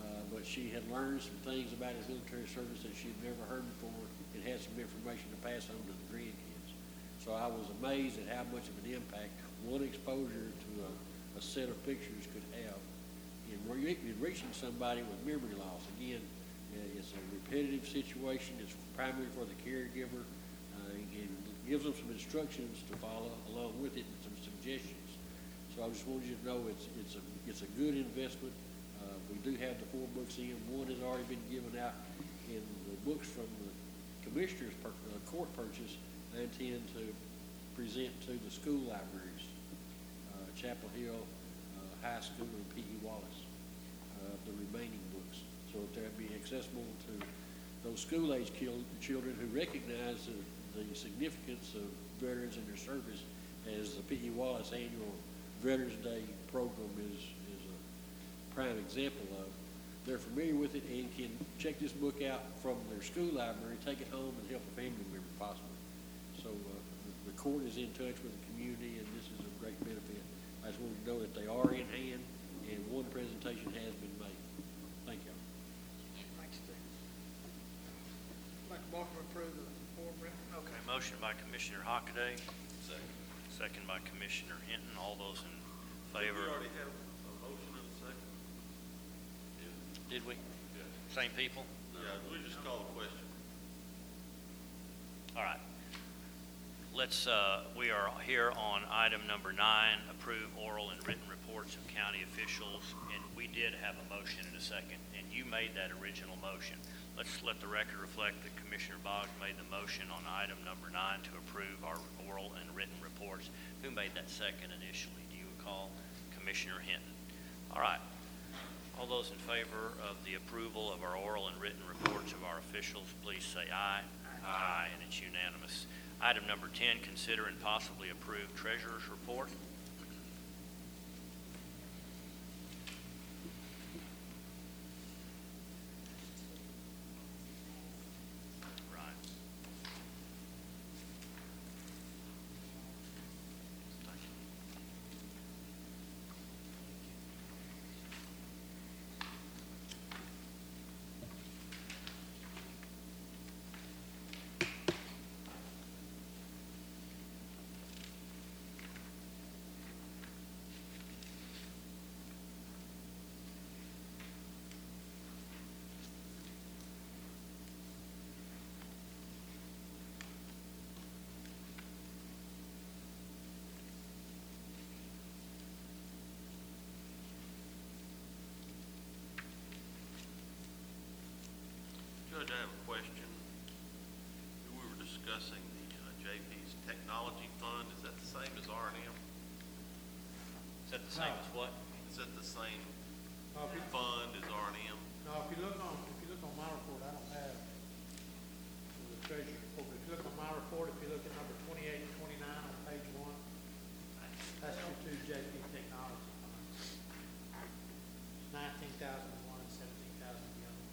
uh, but she had learned some things about his military service that she'd never heard before and had some information to pass on to the grandkids. So I was amazed at how much of an impact one exposure to a, a set of pictures could have in, re- in reaching somebody with memory loss. Again, uh, it's a repetitive situation. It's primarily for the caregiver. Uh, and gives them some instructions to follow along with it and some suggestions. So I just wanted you to know it's it's a it's a good investment. Uh, we do have the four books in. One has already been given out, and the books from the commissioner's per, uh, court purchase I intend to present to the school libraries, uh, Chapel Hill uh, High School and P E Wallace, uh, the remaining books, so that they'll be accessible to those school-age children who recognize the, the significance of veterans and their service, as the P E Wallace annual Veterans Day program is, is a prime example of. They're familiar with it and can check this book out from their school library, take it home, and help a family member possibly. So uh, the, the court is in touch with the community, and this is a great benefit. I just wanted to know that they are in hand, and one presentation has been made. Thank you. Thanks, Steve. Make a motion to approve the board rec. Okay, motion by Commissioner Hockaday. Second. Second by Commissioner Hinton. All those in favor? We already have a motion and a second. Did we? Yeah. Same people? Yeah, we just call the question. All right. Let's, uh, we are here on item number nine, approve oral and written reports of county officials, and we did have a motion in a second, and you made that original motion. Let's let the record reflect that Commissioner Boggs made the motion on item number nine to approve our oral and written reports. Who made that second initially? Do you recall? Commissioner Hinton. All right. All those in favor of the approval of our oral and written reports of our officials, please say aye. Aye. Aye, and it's unanimous. Item number ten, consider and possibly approve treasurer's report. Right. Thank you. Judge, I have a question. We were discussing the uh, J P's technology fund. Is that the same as R and M? Is that the same as what? Is that the same No, if you, fund as R and M? no, if you look on, if you look on my report, I don't have the treasurer's report. If you look on my report, if you look at number twenty-eight and twenty-nine on page one, that's your two J P technology funds. Nineteen thousand one and seventeen thousand the other.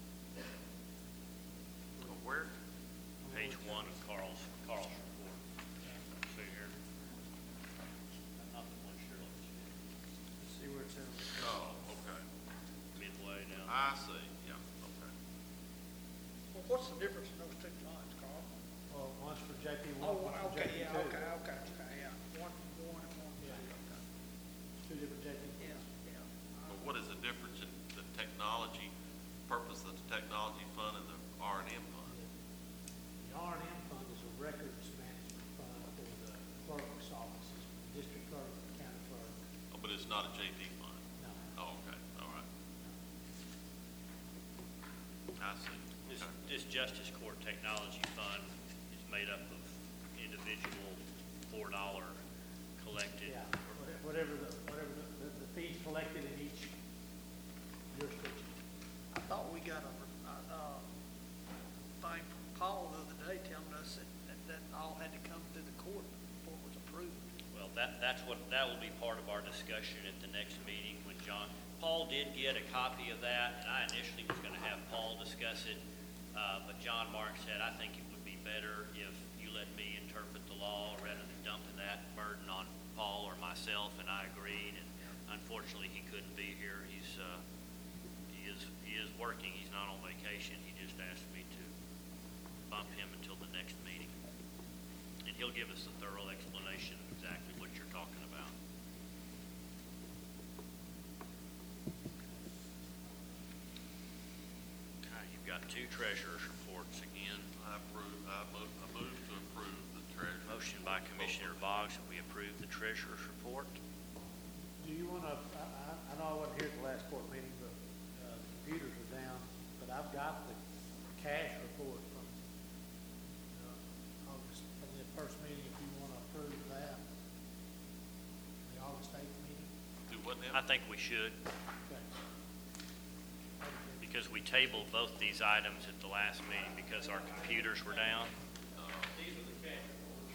Well, where? Page one of Carl's, Carl's report. See here. Not the one Shirley was getting. Let's see where it's at. Oh, okay. Midway down. I see, yeah, okay. Well, what's the difference in those two funds, Carl? Well, one's for J P one, Oh, one's for okay, J P two. yeah, okay, okay, okay, yeah. One, one, and one, Yeah. okay. Two different J P. Yeah, yeah. But what is the difference in the technology, purpose of the technology fund and the R and M fund? The R and M fund is a records management fund for the clerk's offices, district clerk, county clerk. Oh, but it's not a J P fund? No. Oh, okay, all right. I see. This, Okay. this Justice Court Technology Fund is made up of individual four dollar collected. Yeah, whatever the, whatever the, the- the fees collected in each jurisdiction. I thought we got a, uh, thing from Paul the other day telling us that, that, that all had to come through the court before it was approved. Well, that, that's what, that will be part of our discussion at the next meeting when John, Paul did get a copy of that, and I initially was gonna have Paul discuss it, uh, but John Mark said, I think it would be better if you let me interpret the law rather than dumping that burden on Paul or myself, and I agreed, and unfortunately, he couldn't be here. He's, uh, he is is, he is working, he's not on vacation, he just asked me to bump him until the next meeting. And he'll give us a thorough explanation of exactly what you're talking about. Okay, you've got two treasurer's reports again. I approve, I move, I move to approve the treasurer. Motion by Commissioner Boggs that we approve the treasurer's report. Do you want to, I, I I know I wasn't here at the last court meeting, but uh, the computers are down, but I've got the cash report from uh, August, from the first meeting, if you want to approve that. The August eighth meeting. Do what now? I think we should, Okay. because we tabled both these items at the last meeting because our computers were down. These are the cash reports.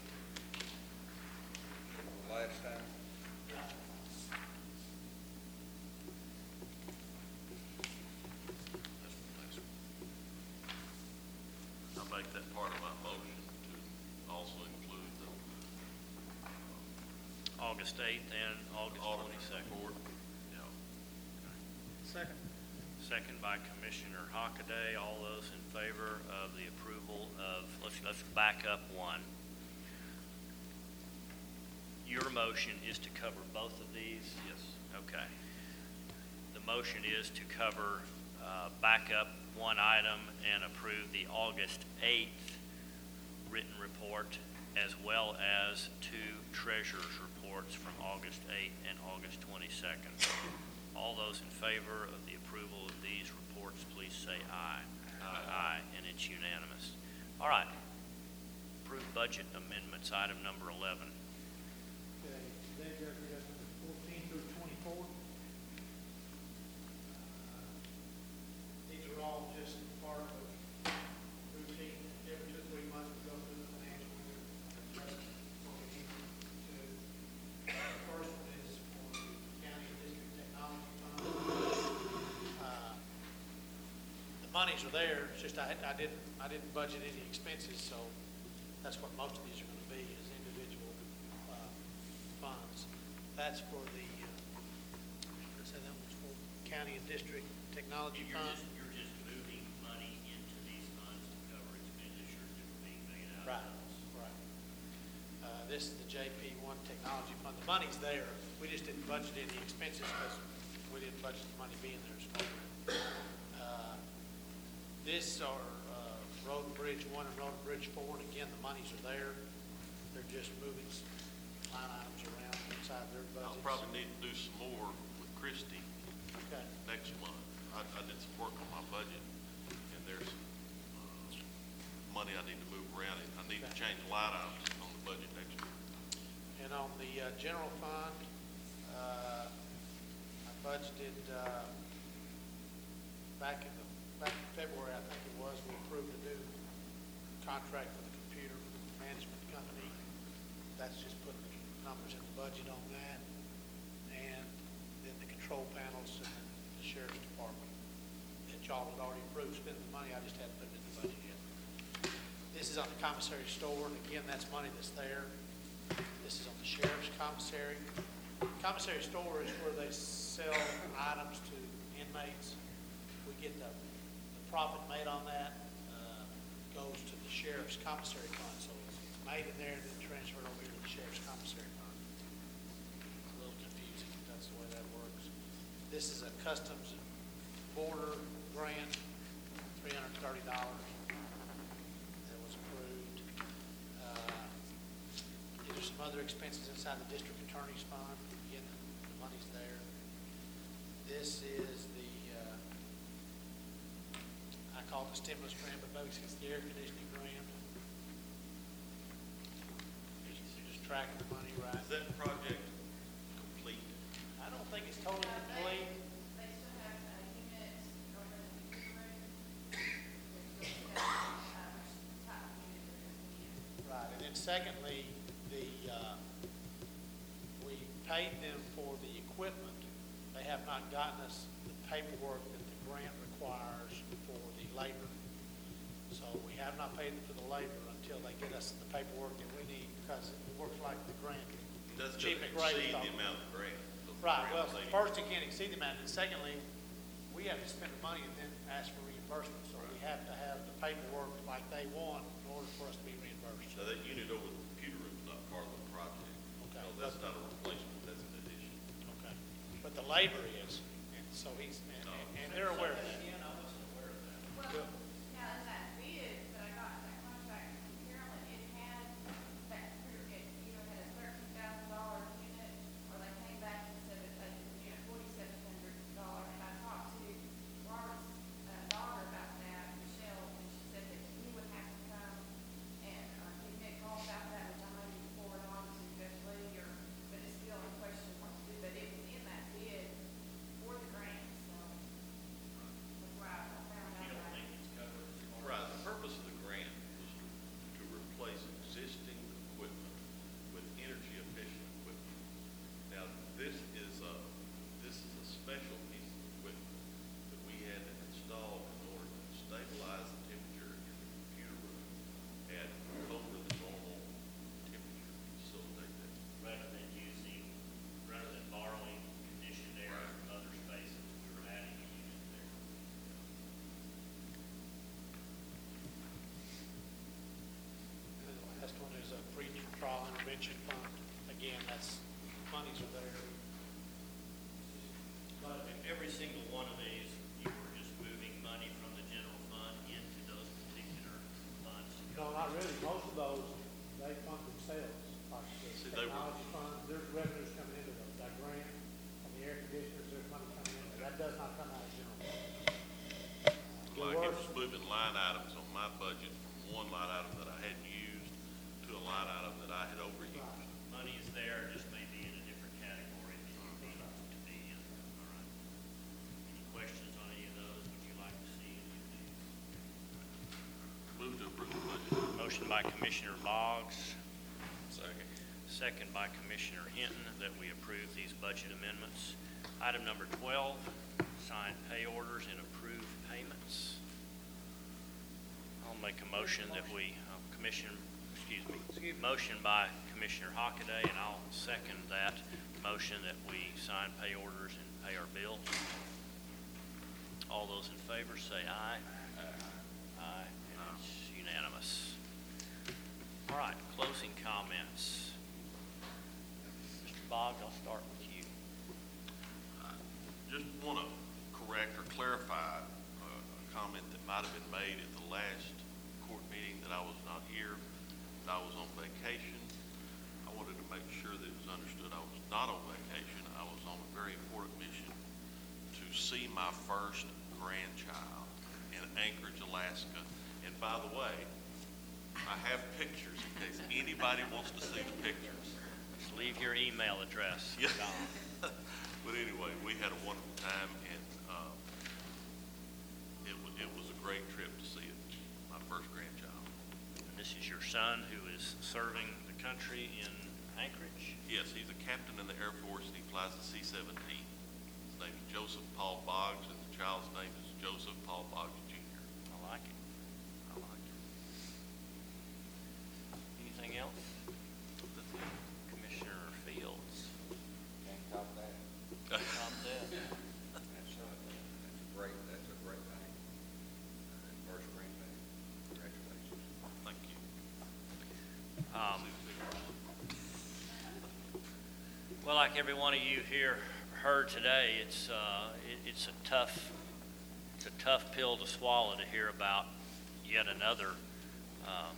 Last time, I make that part of my motion to also include the August eighth and August audit twenty-second. report. Yeah. Second. Second by Commissioner Hockaday. All those in favor of the approval of, let's, let's back up one. Your motion is to cover both of these? Yes. Okay. The motion is to cover, uh, back up one item and approve the August eighth written report, as well as two treasurer's reports from August eighth and August twenty-second. All those in favor of the approval of these reports, please say aye. Aye. Aye, and it's unanimous. All right. Approved budget amendments, item number eleven. Okay, today, Judge, we got numbers fourteen through twenty-four. Uh, These are all just part of routine, every two, or three months we go through the financial year. Adjust what we need to do. The first one is for the county and district technology fund. Uh, The monies are there, it's just I, I didn't, I didn't budget any expenses, so that's what most of these are gonna be, is individual, uh, funds. That's for the, uh, I said that was for county and district technology You're fund. just, you're just moving money into these funds to cover expenditures that are being made out of Right, those. right. Uh, this is the J P one technology fund. The money's there. We just didn't budget any expenses because we didn't budget the money being there. So, uh, this are, uh, Road and Bridge one and Road and Bridge four, and again, the monies are there. They're just moving s- line items around inside their budgets. I'll probably need to do some more with Christie Okay. next month. I, I did some work on my budget, and there's uh, money I need to move around. I need to change line items on the budget next year. And on the uh, general fund, uh, I budgeted, uh, back in the, back in February, I think it was, we approved a new contract with the computer management company. That's just putting the numbers in the budget on that. And then the control panels and the sheriff's department that y'all had already approved spending the money, I just hadn't put it in the budget yet. This is on the commissary store, and again, that's money that's there. This is on the sheriff's commissary. Commissary store is where they sell items to inmates. We get the, the profit made on that, uh, goes to the sheriff's commissary fund. So it's it's made in there and then transferred over here to the sheriff's commissary fund. It's a little confusing, but that's the way that works. This is a customs and border grant, three hundred and thirty dollars. That was approved. Uh, These are some other expenses inside the district attorney's fund. Again, the money's there. This is the, uh, I call it the stimulus grant, but basically it's the air conditioning grant. Just just tracking the money right. Is that project complete? I don't think it's totally complete. They still have uh, units over in the computer room. They still have, uh, type of unit that they're needing. Right, and then secondly, the, uh, we paid them for the equipment. They have not gotten us the paperwork that the grant requires for the labor. So we have not paid them for the labor until they get us the paperwork that we need, because it works like the grant. Does it Chief McRae was exceed the talking- amount of grant? of the Right, grant well, was eighty? first, it can't exceed the amount, and secondly, we have to spend the money and then ask for reimbursement, so we have to have the paperwork like they want in order for us to be reimbursed. Now, that unit over the computer room is not part of the project. Okay. No, that's not a replacement, that's an addition. Okay, but the labor is, and so he's, and, and they're aware of that. Well, now in that bid that I got, that contract from Carolyn, it had that, it either had a thirteen thousand dollar unit, or they came back and said that they, you know, forty-seven hundred dollar, and I talked to Robert's uh, daughter about that, Michelle, and she said that he would have to come and, uh, give me a call about that, which I might need to forward on to Judge Lee, or, but it's still a question what to do, but it was in that bid for the grant, so. That's why I found out. about it. Right, the purpose of the grant was to replace existing equipment with energy efficient equipment. Now, this is a, this is a special piece of equipment that we had to install in order to stabilize the temperature in the computer room at colder than normal temperature to facilitate that. Rather than using, rather than borrowing conditioned air from other spaces, we were adding a unit there. And then the last one is a pre-trial intervention fund. Again, that's, monies are there. But in every single one of these, you were just moving money from the general fund into those particular funds. No, not really. Most of those, they fund themselves. Like See, the they were- technology fund, there's revenues coming into those. That grant, on the air conditioners, there's money coming in. That does not come out of general. fund. Uh, Like there it was- was moving line items on my budget from one line item that I hadn't used to a line item that I had overused. Money is there, just maybe in a different category than you need it to be in. All right. Any questions on any of those? Would you like to see any of these? Move to approve the budget. Motion by Commissioner Boggs, Second. second by Commissioner Hinton, that we approve these budget amendments. Item number twelve, sign pay orders and approve payments. I'll make a motion that we, uh, Commissioner, excuse me, motion by Commissioner Hockaday, and I'll second that motion that we sign pay orders and pay our bills. All those in favor say aye. Aye, and it's unanimous. All right, closing comments. Mister Boggs, I'll start with you. Just want to correct or clarify uh, a comment that might have been made at the last court meeting that I was not here, that I was on vacation. I wanted to make sure that it was understood I was not on vacation. I was on a very important mission to see my first grandchild in Anchorage, Alaska. And by the way, I have pictures in case anybody wants to see the pictures. Just leave your email address. Yeah. Don. But anyway, we had a wonderful time, and uh, it was, it was a great trip to see it, my first grandchild. And this is your son who is serving the country in Anchorage? Yes, he's a captain in the Air Force, and he flies the C seventeen. His name is Joseph Paul Boggs, and the child's name is Joseph Paul Boggs Junior I like it. I like it. Anything else? Commissioner Fields. Can't top that. Top that. That's, uh, that's a great, that's a great thing. Uh, First grandbaby. Congratulations. Thank you. Um, Well, like every one of you here heard today, it's, uh, it, it's a tough, it's a tough pill to swallow to hear about yet another, um,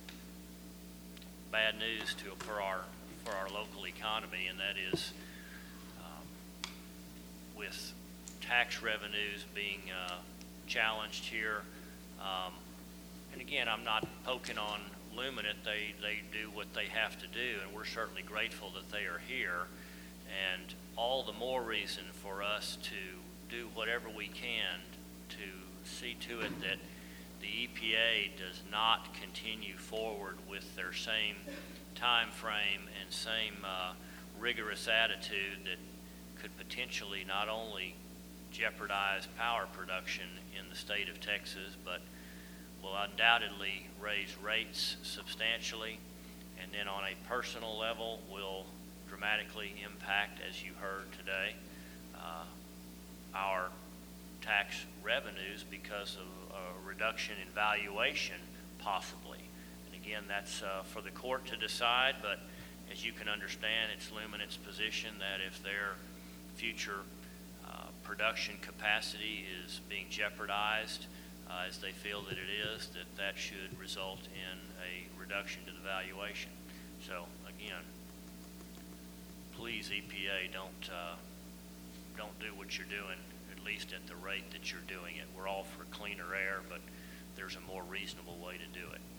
bad news to, for our, for our local economy, and that is, um, with tax revenues being, uh, challenged here. Um, and again, I'm not poking on Luminant. They, they do what they have to do, and we're certainly grateful that they are here. And all the more reason for us to do whatever we can to see to it that the E P A does not continue forward with their same time frame and same uh, rigorous attitude that could potentially not only jeopardize power production in the state of Texas, but will undoubtedly raise rates substantially, and then on a personal level will dramatically impact, as you heard today, uh, our tax revenues because of a reduction in valuation, possibly. And again, that's uh, for the court to decide, but as you can understand, it's Luminant's position that if their future uh, production capacity is being jeopardized, uh, as they feel that it is, that that should result in a reduction to the valuation. So again, please, E P A, don't uh, don't do what you're doing, at least at the rate that you're doing it. We're all for cleaner air, but there's a more reasonable way to do it.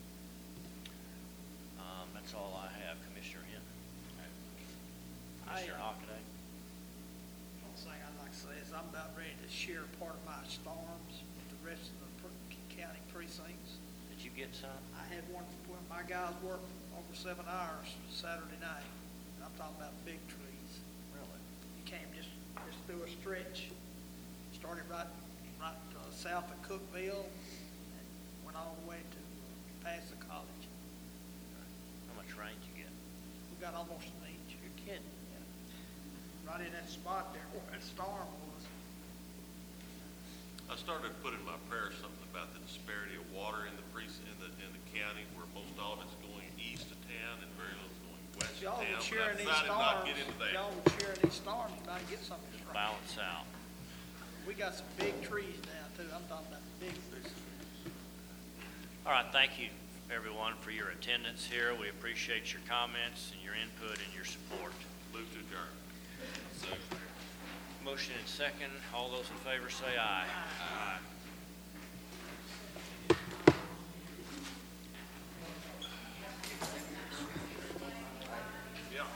Um, that's all I have, Commissioner Hinton. Commissioner I, uh, Hockaday. One thing I'd like to say is I'm about ready to share part of my storms with the rest of the per- county precincts. Did you get some? I had one, when my guys worked over seven hours Saturday night. And I'm talking about big trees. Really? He came just, just through a stretch, started right, right uh, south of Cookville, and went all the way to past the college. How much rain did you get? We got almost an inch. You're kidding. Right in that spot there where that storm was. I started putting in my prayer something about the disparity of water in the precinct, in the, in the county, where most all of it's going east of town and very little is going west If of y'all town. would But share I in these decided not to storms, get into if that. y'all would share in these storms, you might get some of this right. Balance out. We got some big trees down too. I'm talking about big trees. All right, thank you, everyone, for your attendance here. We appreciate your comments and your input and your support. Move to adjourn. Motion and second. All those in favor say aye. Aye. Yeah.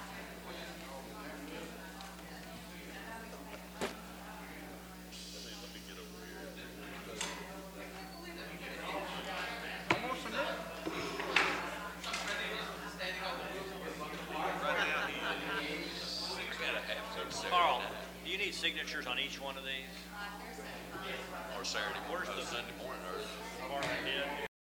Let me get over here. Right now, he is. Carl, do you need signatures on each one of these? Or Saturday, Where's the Sunday morning, or department head?